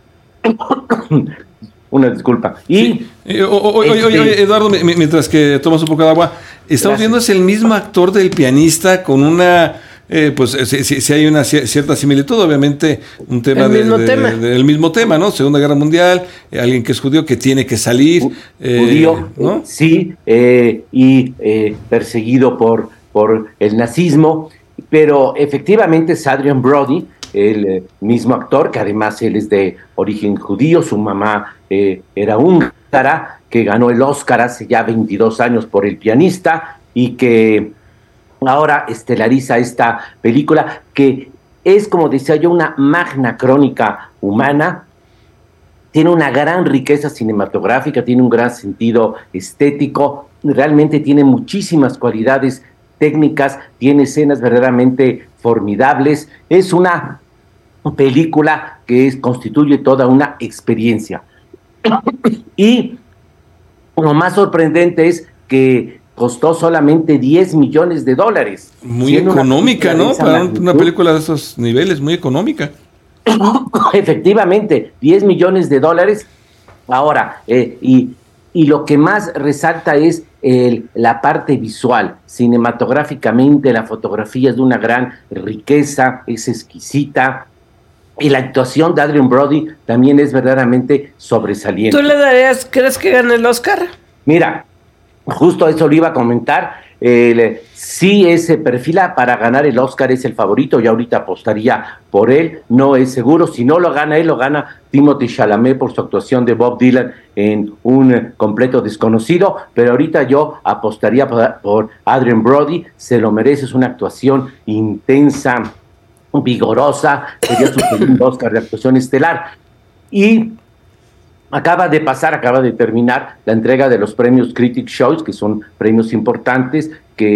Una disculpa. Y oye, Eduardo, mientras que tomas un poco de agua, estamos viendo es el mismo actor del pianista con una si hay una cierta similitud, obviamente un tema del mismo tema, ¿no? Segunda Guerra Mundial, alguien que es judío que tiene que salir, judío, ¿no? Sí, y perseguido por el nazismo, pero efectivamente es Adrien Brody, el mismo actor, que además él es de origen judío, su mamá era húngara, que ganó el Oscar hace ya 22 años por El Pianista, y que ahora estelariza esta película que es, como decía yo, una magna crónica humana. Tiene una gran riqueza cinematográfica, tiene un gran sentido estético, realmente tiene muchísimas cualidades técnicas, tiene escenas verdaderamente formidables. Es una película que constituye toda una experiencia. Y lo más sorprendente es que costó solamente $10 millones. Muy económica, ¿no? Para una película de esos niveles, muy económica. Efectivamente, $10 millones. Ahora, y lo que más resalta es la parte visual. Cinematográficamente, la fotografía es de una gran riqueza, es exquisita. Y la actuación de Adrien Brody también es verdaderamente sobresaliente. ¿Tú le darías, crees que gane el Oscar? Mira, justo eso lo iba a comentar. Sí, se perfila para ganar el Oscar, es el favorito. Yo ahorita apostaría por él, no es seguro. Si no lo gana él, lo gana Timothée Chalamet por su actuación de Bob Dylan en Un completo desconocido. Pero ahorita yo apostaría por Adrien Brody. Se lo merece, es una actuación intensa, vigorosa. Sería su segundo Oscar de actuación estelar. Y acaba de terminar la entrega de los premios Critics' Choice, que son premios importantes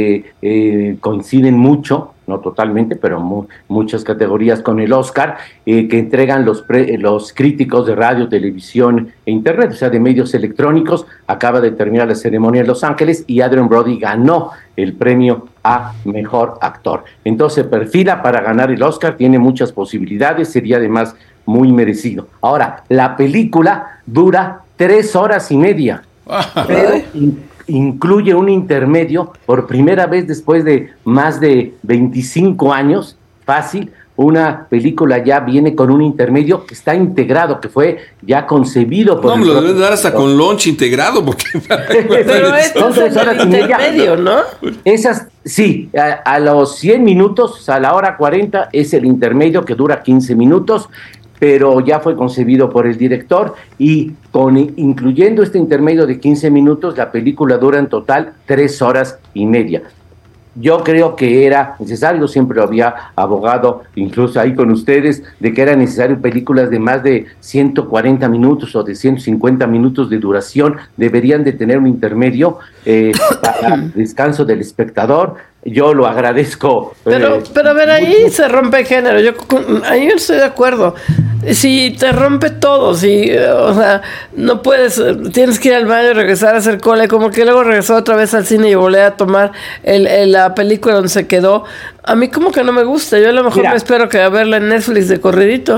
que coinciden mucho, no totalmente, pero muchas categorías con el Oscar, que entregan los críticos de radio, televisión e internet, o sea, de medios electrónicos. Acaba de terminar la ceremonia en Los Ángeles y Adrien Brody ganó el premio a Mejor Actor. Entonces perfila para ganar el Oscar, tiene muchas posibilidades, sería además muy merecido. Ahora, la película dura 3 horas y media, pero incluye un intermedio. Por primera vez después de más de 25 años, fácil, una película ya viene con un intermedio que está integrado, que fue ya concebido por... No, me lo deben dar hasta con launch integrado, porque... Pero esto es el intermedio, ¿no? Esas, sí, a los 100 minutos, a la hora 40, es el intermedio que dura 15 minutos, pero ya fue concebido por el director y incluyendo este intermedio de 15 minutos, la película dura en total 3 horas y media. Yo creo que era necesario, siempre lo había abogado, incluso ahí con ustedes, de que era necesario películas de más de 140 minutos o de 150 minutos de duración, deberían de tener un intermedio para descanso del espectador. Yo lo agradezco. Pero a ver, ahí se rompe el género. Ahí yo estoy de acuerdo. Si te rompe todo, o sea, no puedes, tienes que ir al baño y regresar a hacer cola, como que luego regresó otra vez al cine y volví a tomar la película donde se quedó. A mí como que no me gusta. Yo a lo mejor me espero que a verla en Netflix de corridito.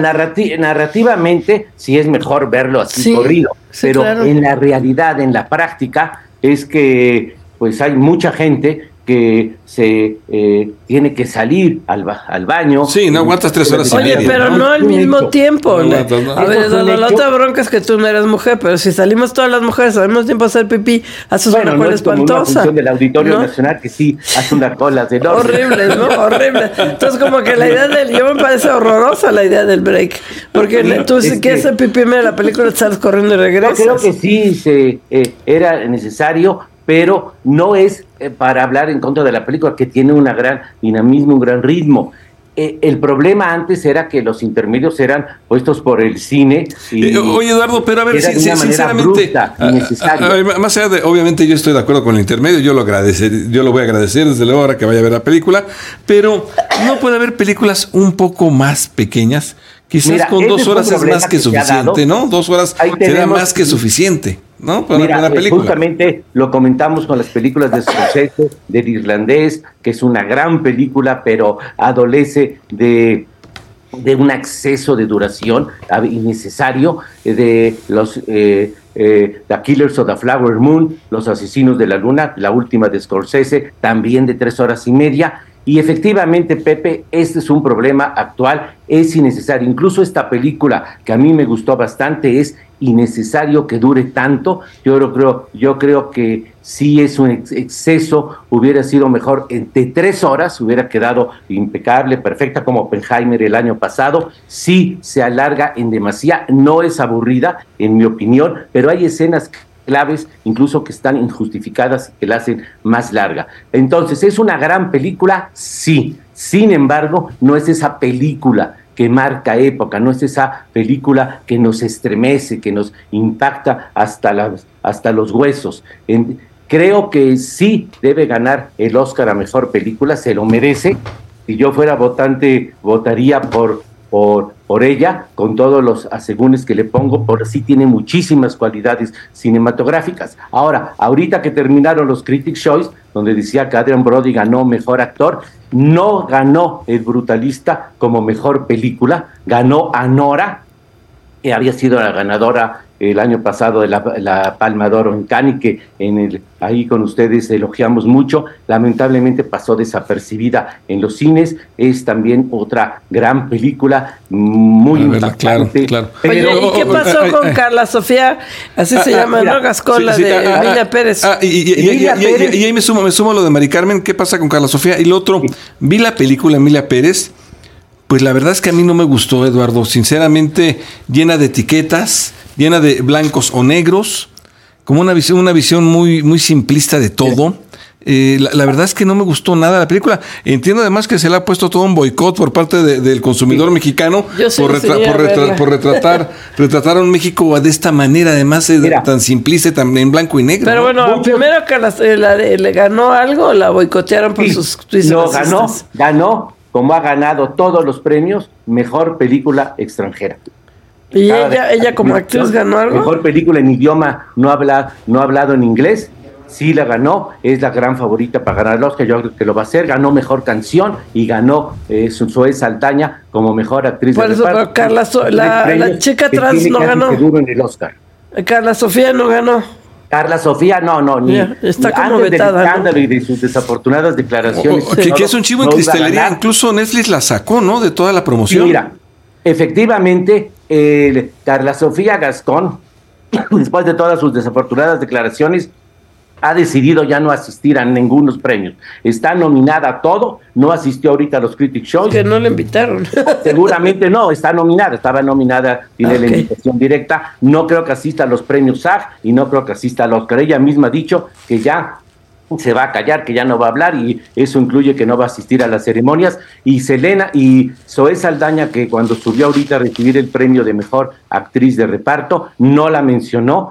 Narrativamente sí es mejor verlo así corrido, pero claro, en la realidad, en la práctica, es que pues hay mucha gente que se tiene que salir al baño. Sí, no aguantas 3 horas y media. Oye, pero no al mismo tiempo. A ver, la otra bronca es que tú no eres mujer, pero si salimos todas las mujeres al mismo tiempo a hacer pipí, haces una cola espantosa. Una función del Auditorio Nacional que sí hace una cola de horrible, ¿no? Horrible. Entonces como que la idea yo me parece horrorosa la idea del break, porque tú si quieres hacer pipí en la película estás corriendo y regresas. Yo creo que sí era necesario, pero no es para hablar en contra de la película, que tiene un gran dinamismo, un gran ritmo. El problema antes era que los intermedios eran puestos por el cine. Oye, Eduardo, pero a ver, sinceramente, más allá de, obviamente yo estoy de acuerdo con el intermedio, yo lo voy a agradecer desde luego ahora que vaya a ver la película, pero no puede haber películas un poco más pequeñas. Quizás con 2 horas es más que suficiente, ¿no? 2 horas será más que suficiente, ¿no? Para una película. Justamente lo comentamos con las películas de Scorsese, del Irlandés, que es una gran película, pero adolece de un exceso de duración innecesario, de los The Killers of the Flower Moon, Los Asesinos de la Luna, la última de Scorsese, también de 3 horas y media. Y efectivamente, Pepe, este es un problema actual, es innecesario. Incluso esta película, que a mí me gustó bastante, es innecesario que dure tanto. Yo creo que sí es un exceso, hubiera sido mejor de 3 horas, hubiera quedado impecable, perfecta, como Oppenheimer el año pasado. Sí se alarga en demasía, no es aburrida, en mi opinión, pero hay escenas claves, incluso que están injustificadas y que la hacen más larga. Entonces, ¿es una gran película? Sí. Sin embargo, no es esa película que marca época, no es esa película que nos estremece, que nos impacta hasta los huesos. Creo que sí debe ganar el Oscar a Mejor Película, se lo merece. Si yo fuera votante, votaría por ella, con todos los asegúnes que le pongo, por sí tiene muchísimas cualidades cinematográficas. Ahora, ahorita que terminaron los Critics' Choice, donde decía que Adrien Brody ganó Mejor Actor, no ganó El Brutalista como Mejor Película, ganó Anora, que había sido la ganadora el año pasado de la Palma de Oro en Cannes, que ahí con ustedes elogiamos mucho. Lamentablemente pasó desapercibida en los cines. Es también otra gran película, muy impactante. Claro. Oye, ¿y qué pasó con Carla Sofía? Así se llama, ¿no? Gascola de Emilia Pérez. Y ahí me sumo lo de Mari Carmen. ¿Qué pasa con Carla Sofía? Y lo otro, vi la película Emilia Pérez. Pues la verdad es que a mí no me gustó, Eduardo. Sinceramente, llena de etiquetas, llena de blancos o negros, como una visión muy, muy simplista de todo. La verdad es que no me gustó nada la película. Entiendo además que se le ha puesto todo un boicot por parte del consumidor mexicano por retratar a un México de esta manera, además tan simplista, tan en blanco y negro. Pero bueno, primero que le ganó algo, la boicotearon por sus tweets. No, ganó, como ha ganado todos los premios, Mejor Película Extranjera. ¿Y ella como actriz ganó algo? Mejor película en idioma no hablado en inglés, sí la ganó, es la gran favorita para ganar el Oscar, yo creo que lo va a hacer. Ganó Mejor Canción y ganó Zoe Saldaña como Mejor Actriz de reparto. Pero la chica trans no ganó. En el Oscar. Carla Sofía no ganó. Carla Sofía, está como antes vetada, del escándalo, ¿no? Y de sus desafortunadas declaraciones. Que es un chivo en cristalería, incluso Netflix la sacó, ¿no? De toda la promoción. Sí, mira, efectivamente, Carla Sofía Gascón, después de todas sus desafortunadas declaraciones, ha decidido ya no asistir a ningunos premios. Está nominada a todo, no asistió ahorita a los Critics' Choice. Que no le invitaron. Seguramente no, estaba nominada, tiene la invitación directa. No creo que asista a los premios SAG y no creo que asista al Oscar. Ella misma ha dicho que ya se va a callar, que ya no va a hablar, y eso incluye que no va a asistir a las ceremonias. Y Zoe Saldaña, que cuando subió ahorita a recibir el premio de Mejor Actriz de Reparto, no la mencionó,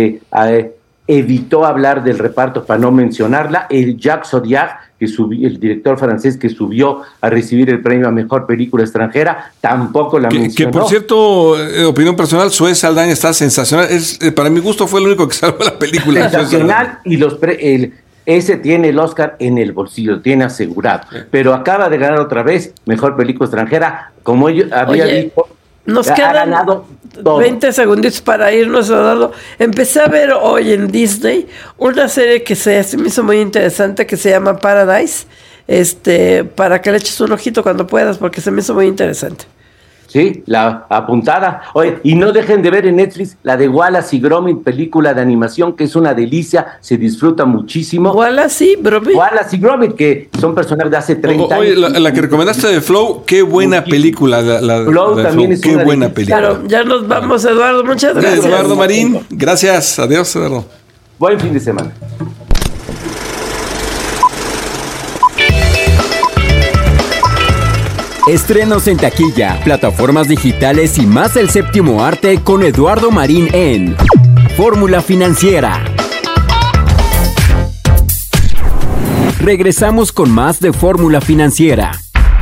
evitó hablar del reparto para no mencionarla. El Jacques Audiard, el director francés que subió a recibir el premio a Mejor Película Extranjera, tampoco la mencionó. Que por cierto, opinión personal, Zoe Saldaña está sensacional. Para mi gusto fue el único que salvó la película. Sensacional, y ese tiene el Oscar en el bolsillo, tiene asegurado. Pero acaba de ganar otra vez Mejor Película Extranjera, como había dicho. Nos quedan 20 segunditos para irnos, Eduardo. Empecé a ver hoy en Disney una serie que se me hizo muy interesante, que se llama Paradise, para que le eches un ojito cuando puedas, porque se me hizo muy interesante. Sí, la apuntada. Oye, y no dejen de ver en Netflix la de Wallace y Gromit, película de animación que es una delicia, se disfruta muchísimo. Wallace y Gromit, que son personajes de hace 30 años. Oye, la que recomendaste de Flow, qué buena película. Flow también es qué buena película. Claro, ya nos vamos, Eduardo, muchas gracias. Eduardo Marín, gracias. Adiós, Eduardo. Buen fin de semana. Estrenos en taquilla, plataformas digitales y más del séptimo arte con Eduardo Marín en Fórmula Financiera. Regresamos con más de Fórmula Financiera.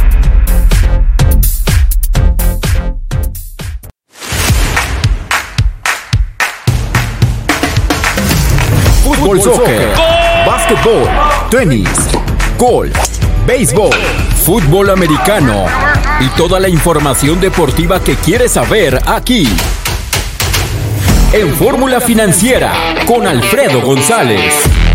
Fútbol, soccer, básquetbol, tenis, golf, béisbol, fútbol americano y toda la información deportiva que quieres saber aquí. En Fórmula Financiera con Alfredo González.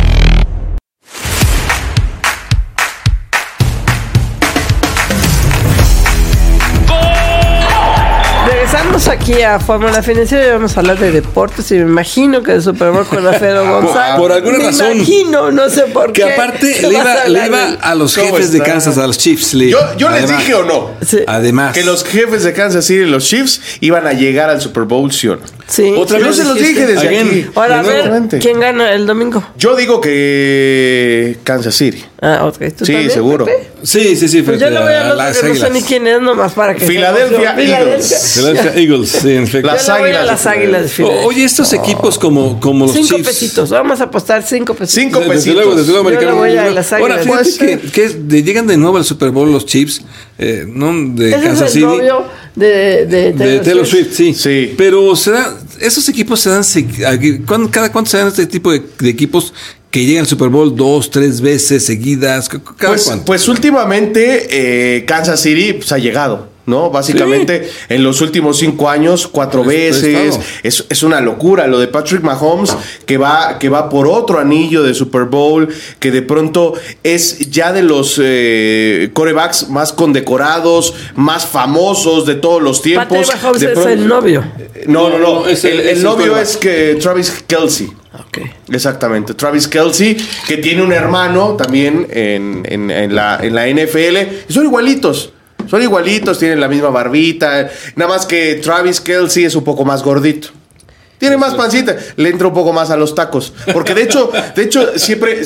Regresamos aquí a Fórmula Financiera y vamos a hablar de deportes, y me imagino que de Super Bowl con Alfredo González. Por alguna razón. Me imagino, no sé por qué. Que aparte le iba a los jefes de Kansas, a los Chiefs. Yo les dije o no. Sí. Además. Que los jefes de Kansas City y los Chiefs iban a llegar al Super Bowl, ¿sí o no? Sí. Otra vez se los dije desde aquí. Ahora, a ver, ¿quién gana el domingo? Yo digo que Kansas City. Ah, ok. ¿Tú sí, también, seguro. Pepe? Sí. Pues yo lo voy a los que no sé ni quién es, nomás para que... Philadelphia Eagles. Philadelphia Eagles, sí, en efecto. Las Águilas. Las Águilas de Philadelphia. Oye, estos equipos como los 5 Chiefs. pesitos. Vamos a apostar 5 pesitos. 5 pesitos. Desde luego, Yo le voy a las Águilas. Ahora, fíjate que llegan de nuevo al Super Bowl los Chiefs, ¿no? De Kansas City. Es el novio de Taylor Swift, sí. Pero esos equipos se dan... ¿Cada cuánto se dan este tipo de equipos que llegan al Super Bowl 2, 3 veces seguidas? Pues últimamente Kansas City ha llegado, ¿no? Básicamente en los últimos 5 años, 4 veces. Es una locura lo de Patrick Mahomes, que va por otro anillo de Super Bowl, que de pronto es ya de los quarterbacks más condecorados, más famosos de todos los tiempos. Patrick Mahomes es el novio. No. El novio es que Travis Kelce. Okay. Exactamente, Travis Kelce, que tiene un hermano también en la NFL. Y son igualitos, tienen la misma barbita. Nada más que Travis Kelce es un poco más gordito. Tiene más pancita, le entra un poco más a los tacos. Porque de hecho siempre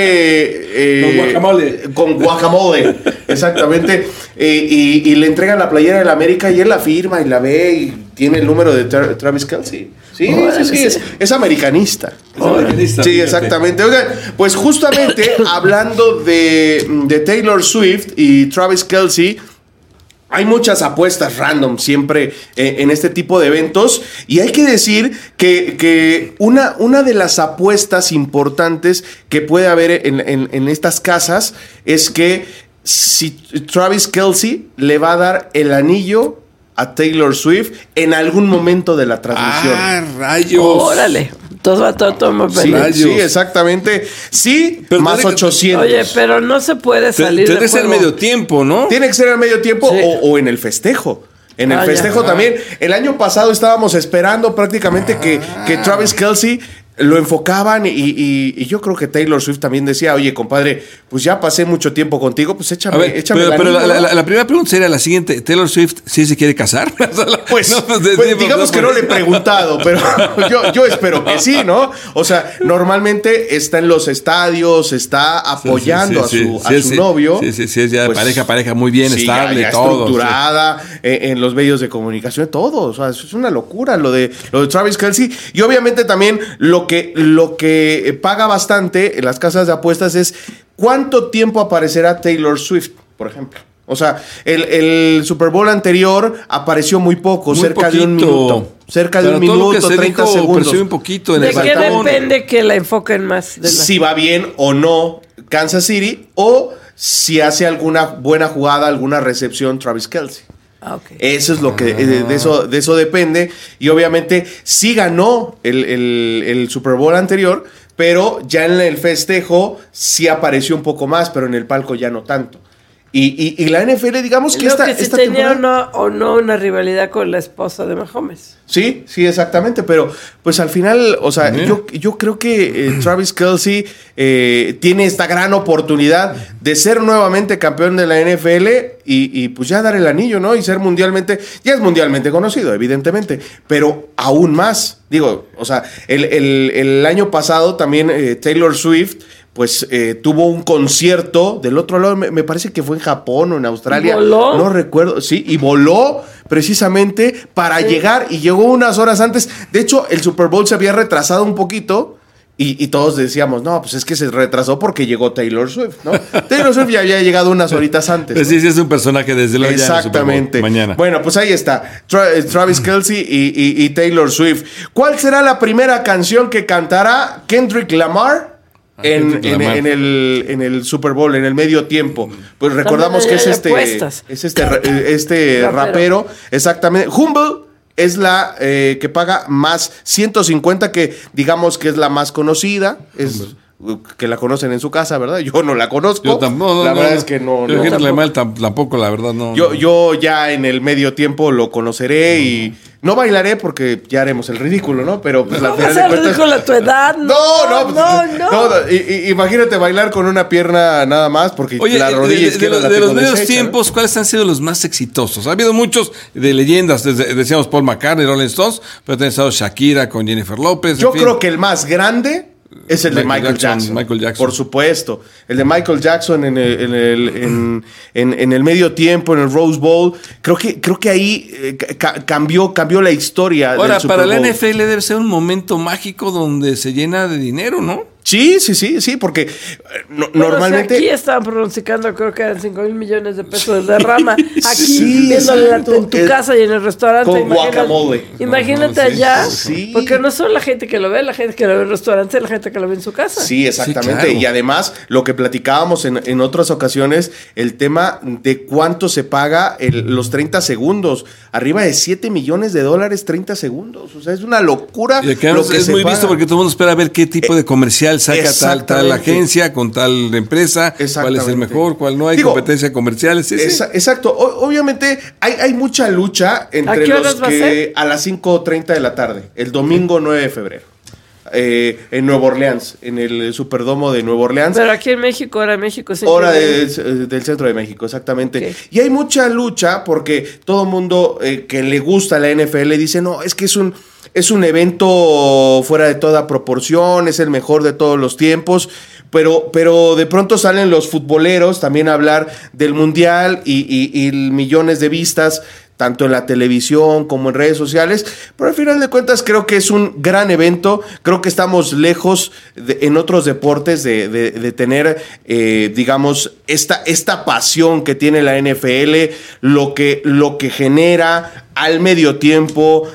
con guacamole, exactamente. Y le entregan la playera de la América y él la firma y la ve y tiene el número de Travis Kelce. Sí, es americanista. Sí, exactamente. Oigan, pues justamente hablando de Taylor Swift y Travis Kelce, hay muchas apuestas random siempre en este tipo de eventos, y hay que decir que una de las apuestas importantes que puede haber en estas casas es que si Travis Kelce le va a dar el anillo a Taylor Swift en algún momento de la transmisión. ¡Ah, rayos! ¡Órale! Todo más sí, exactamente. Sí, pero más 800. Oye, pero no se puede salir Tiene que ser medio tiempo, ¿no? Tiene que ser al medio tiempo o en el festejo. En el festejo también. El año pasado estábamos esperando prácticamente que Travis Kelce lo enfocaban y yo creo que Taylor Swift también decía, oye, compadre, pues ya pasé mucho tiempo contigo, pues échame pero la primera pregunta sería la siguiente: ¿Taylor Swift sí se quiere casar? Pues digamos que no le he preguntado, pero yo espero que sí, ¿no? O sea, normalmente está en los estadios, está apoyando a su novio. Sí, es ya pues, pareja muy bien, estable, ya todo. Estructurada, en los medios de comunicación, todo. O sea, es una locura lo de Travis Kelce. Y obviamente también lo que paga bastante en las casas de apuestas es cuánto tiempo aparecerá Taylor Swift, por ejemplo. O sea, el Super Bowl anterior apareció muy poco, cerca de un minuto. Cerca de un minuto, 30 segundos. Un poquito en ¿De qué depende que la enfoquen más? Si va bien o no Kansas City, o si hace alguna buena jugada, alguna recepción Travis Kelce. Okay. Eso es lo que de eso depende. Y obviamente sí ganó el Super Bowl anterior, pero ya en el festejo sí apareció un poco más, pero en el palco ya no tanto. Y la NFL, digamos que esta tenía o no una rivalidad con la esposa de Mahomes. Sí, exactamente, pero pues al final, o sea, yo creo que Travis Kelce tiene esta gran oportunidad de ser nuevamente campeón de la NFL y pues ya dar el anillo, ¿no? Y ser ya es mundialmente conocido, evidentemente, pero aún más, digo, o sea, el año pasado también Taylor Swift pues tuvo un concierto del otro lado, me parece que fue en Japón o en Australia. ¿Voló? No recuerdo, sí, y voló precisamente para llegar, y llegó unas horas antes. De hecho, el Super Bowl se había retrasado un poquito, y todos decíamos, no, pues es que se retrasó porque llegó Taylor Swift, ¿no? Taylor Swift ya había llegado unas horitas antes, ¿no? Sí, es un personaje desde luego. Exactamente. Mañana. Bueno, pues ahí está, Travis Kelce y Taylor Swift. ¿Cuál será la primera canción que cantará Kendrick Lamar en el Super Bowl, en el medio tiempo? Pues recordamos que es este rapero, exactamente. Humble es la que paga más 150, que digamos que es la más conocida. Es que la conocen en su casa, ¿verdad? Yo no la conozco. Yo tampoco. La verdad es que no. Yo tampoco, la verdad, no. Yo ya en el medio tiempo lo conoceré y no bailaré porque ya haremos el ridículo, ¿no? Pero pues no vas a hacer ridículo a tu edad. No. Imagínate bailar con una pierna nada más porque oye, la rodilla izquierda de los medios tiempos, ¿no? ¿Cuáles han sido los más exitosos? Ha habido muchos de leyendas, decíamos Paul McCartney, Rolling Stones, pero también ha estado Shakira con Jennifer López. Yo creo que el más grande es el de Michael Jackson. Por supuesto. El de Michael Jackson en el medio tiempo, en el Rose Bowl. Creo que ahí cambió la historia. Ahora, del Super para Bowl. la NFL debe ser un momento mágico donde se llena de dinero, ¿no? Sí, porque normalmente... Si aquí estaban pronosticando, creo que eran 5 mil millones de pesos de derrama. Aquí, viéndolo en tu casa y en el restaurante. Con guacamole. Imagínate allá, porque no solo la gente que lo ve, la gente que lo ve en el restaurante, la gente que lo ve en su casa. Sí, exactamente. Sí, claro. Y además, lo que platicábamos en otras ocasiones, el tema de cuánto se paga los 30 segundos. Arriba de $7 millones 30 segundos. O sea, es una locura. Y acá lo que es muy paga. visto porque todo el mundo espera ver qué tipo de comercial saca tal agencia con tal empresa, cuál es el mejor, cuál no, hay competencia comercial. Sí. Exacto. Obviamente hay mucha lucha entre los que a las 5:30 de la tarde, el domingo 9 de febrero. En Nueva Orleans, en el Superdomo de Nueva Orleans. Pero aquí en México, hora de México. Hora del centro de México, exactamente. Okay. Y hay mucha lucha porque todo mundo que le gusta la NFL dice, no, es que es un evento fuera de toda proporción, es el mejor de todos los tiempos. Pero de pronto salen los futboleros también a hablar del mundial y millones de vistas, tanto en la televisión como en redes sociales, pero al final de cuentas creo que es un gran evento. Creo que estamos lejos en otros deportes de tener, digamos, esta pasión que tiene la NFL, lo que genera al medio tiempo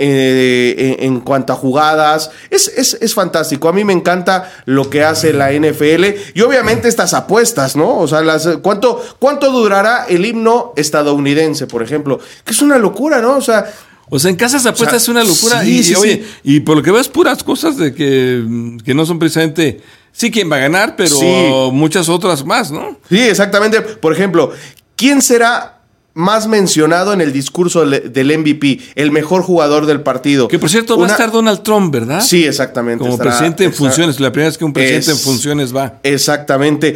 en cuanto a jugadas. Es fantástico. A mí me encanta lo que hace la NFL y obviamente estas apuestas, ¿no? O sea, ¿cuánto durará el himno estadounidense, por ejemplo? Que es una locura, ¿no? O sea, en casas de apuestas es una locura. Sí, oye, y por lo que ves, puras cosas de que no son precisamente quién va a ganar, pero muchas otras más, ¿no? Sí, exactamente. Por ejemplo, ¿quién será más mencionado en el discurso del MVP, el mejor jugador del partido? Que por cierto va a estar Donald Trump, ¿verdad? Sí, exactamente. Como presidente en funciones, la primera vez que un presidente en funciones va. Exactamente.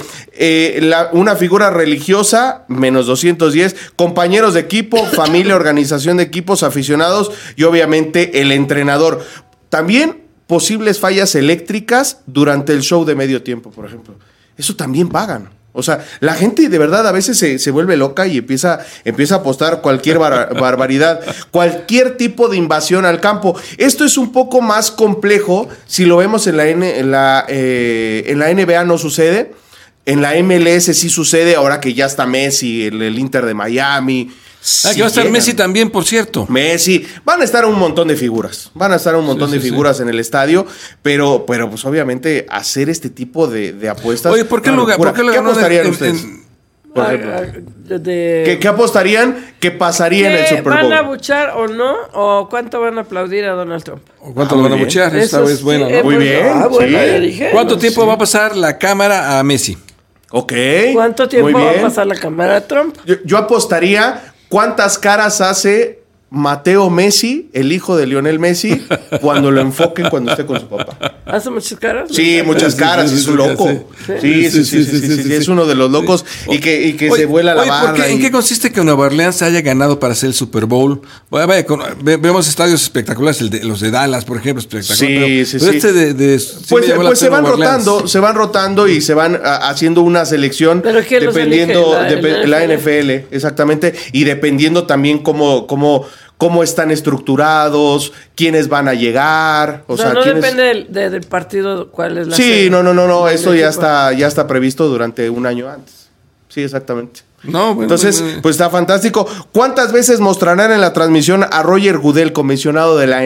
Una figura religiosa, menos 210, compañeros de equipo, familia, organización de equipos, aficionados y obviamente el entrenador. También posibles fallas eléctricas durante el show de medio tiempo, por ejemplo. Eso también pagan. O sea, la gente de verdad a veces se vuelve loca y empieza a apostar cualquier barbaridad, cualquier tipo de invasión al campo. Esto es un poco más complejo. Si lo vemos en la NBA no sucede. En la MLS sí sucede, ahora que ya está Messi, el Inter de Miami. Que va a estar Messi también, por cierto. Messi. Van a estar un montón de figuras. Figuras en el estadio. Pero pues obviamente hacer este tipo de apuestas. Oye, ¿por qué apostarían ustedes? Por ejemplo, ¿Qué apostarían que pasaría en el Super Bowl? ¿Van a abuchar o no? ¿O cuánto van a aplaudir a Donald Trump? ¿O cuánto lo van a abuchear? Esta vez buena, ¿no? Muy bien. ¿Cuánto tiempo va a pasar la cámara a Messi? Ok. ¿Cuánto tiempo va a pasar la cámara a Trump? Yo apostaría cuántas caras hace Mateo Messi, el hijo de Lionel Messi, cuando lo enfoquen cuando esté con su papá. ¿Hace muchas caras? Sí, muchas caras, es un loco. Sí, es uno de los locos y que se vuela la barra. ¿En qué consiste que Nueva Orleans haya ganado para hacer el Super Bowl? Vemos estadios espectaculares, los de Dallas, por ejemplo, espectacular. Sí. Pues se van rotando y se van haciendo una selección dependiendo de la NFL, exactamente, y dependiendo también cómo están estructurados, quiénes van a llegar. O sea, no depende del partido cuál es la sede. No, eso ya está previsto durante un año antes. Sí, exactamente. Entonces, pues está fantástico. ¿Cuántas veces mostrarán en la transmisión a Roger Goodell, comisionado de la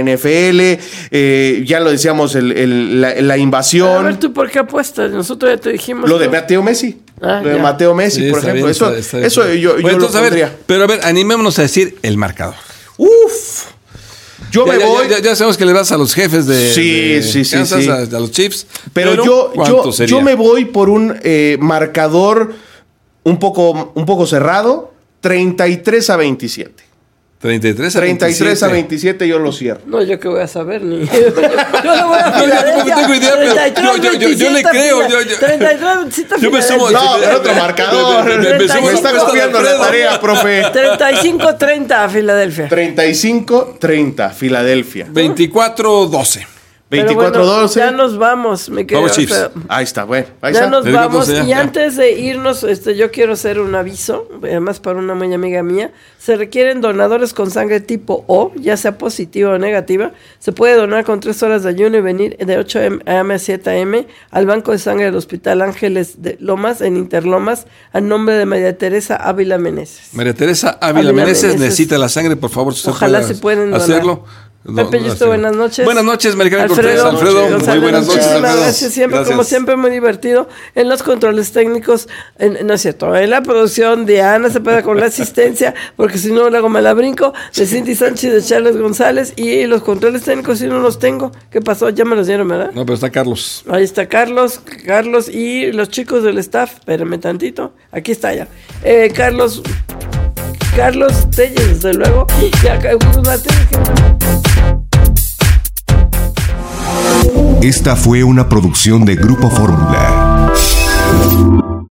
NFL? Ya lo decíamos, la invasión. A ver, ¿tú por qué apuestas? Nosotros ya te dijimos. Lo de Mateo Messi. Mateo Messi, por ejemplo. Eso yo lo pondría. Pero a ver, animémonos a decir el marcador. Uf. Yo me voy. Ya sabemos que le vas a los jefes de Kansas, sí. A los Chiefs. Pero yo me voy por un marcador un poco cerrado, 33-27. 33 a 27 yo lo cierro. No, yo qué voy a saber ni. Yo no voy a no tengo idea, pero yo le creo. Yo me sumo. No, pero otro marcador. Me está copiando la tarea, profe. 35-30 Filadelfia. 35-30 Filadelfia. 24-12. 24-12. Ya nos vamos, me quedo. Ahí está, bueno. Ya nos vamos. Y antes de irnos, yo quiero hacer un aviso, además para una muy amiga mía. Se requieren donadores con sangre tipo O, ya sea positiva o negativa. Se puede donar con 3 horas de ayuno y venir de 8 a.m. a 7 a.m. al Banco de Sangre del Hospital Ángeles de Lomas, en Interlomas, a nombre de María Teresa Ávila Meneses. María Teresa Ávila Meneses necesita la sangre, por favor, si ojalá se pueden hacerlo. Pepe Justo, buenas noches. Buenas noches, Maricarmen Cortés. Alfredo, muy buenas noches. Muchísimas gracias, siempre, como siempre, muy divertido. En los controles técnicos, no es cierto, en la producción, Diana Cepeda con la asistencia, porque si no, luego me la brinco, de Cindy Sánchez, de Charles González, y los controles técnicos, si no los tengo. ¿Qué pasó? Ya me los dieron, ¿verdad? No, pero está Carlos. Ahí está Carlos, y los chicos del staff, espérenme tantito, aquí está ya. Carlos Telles, desde luego. Esta fue una producción de Grupo Fórmula.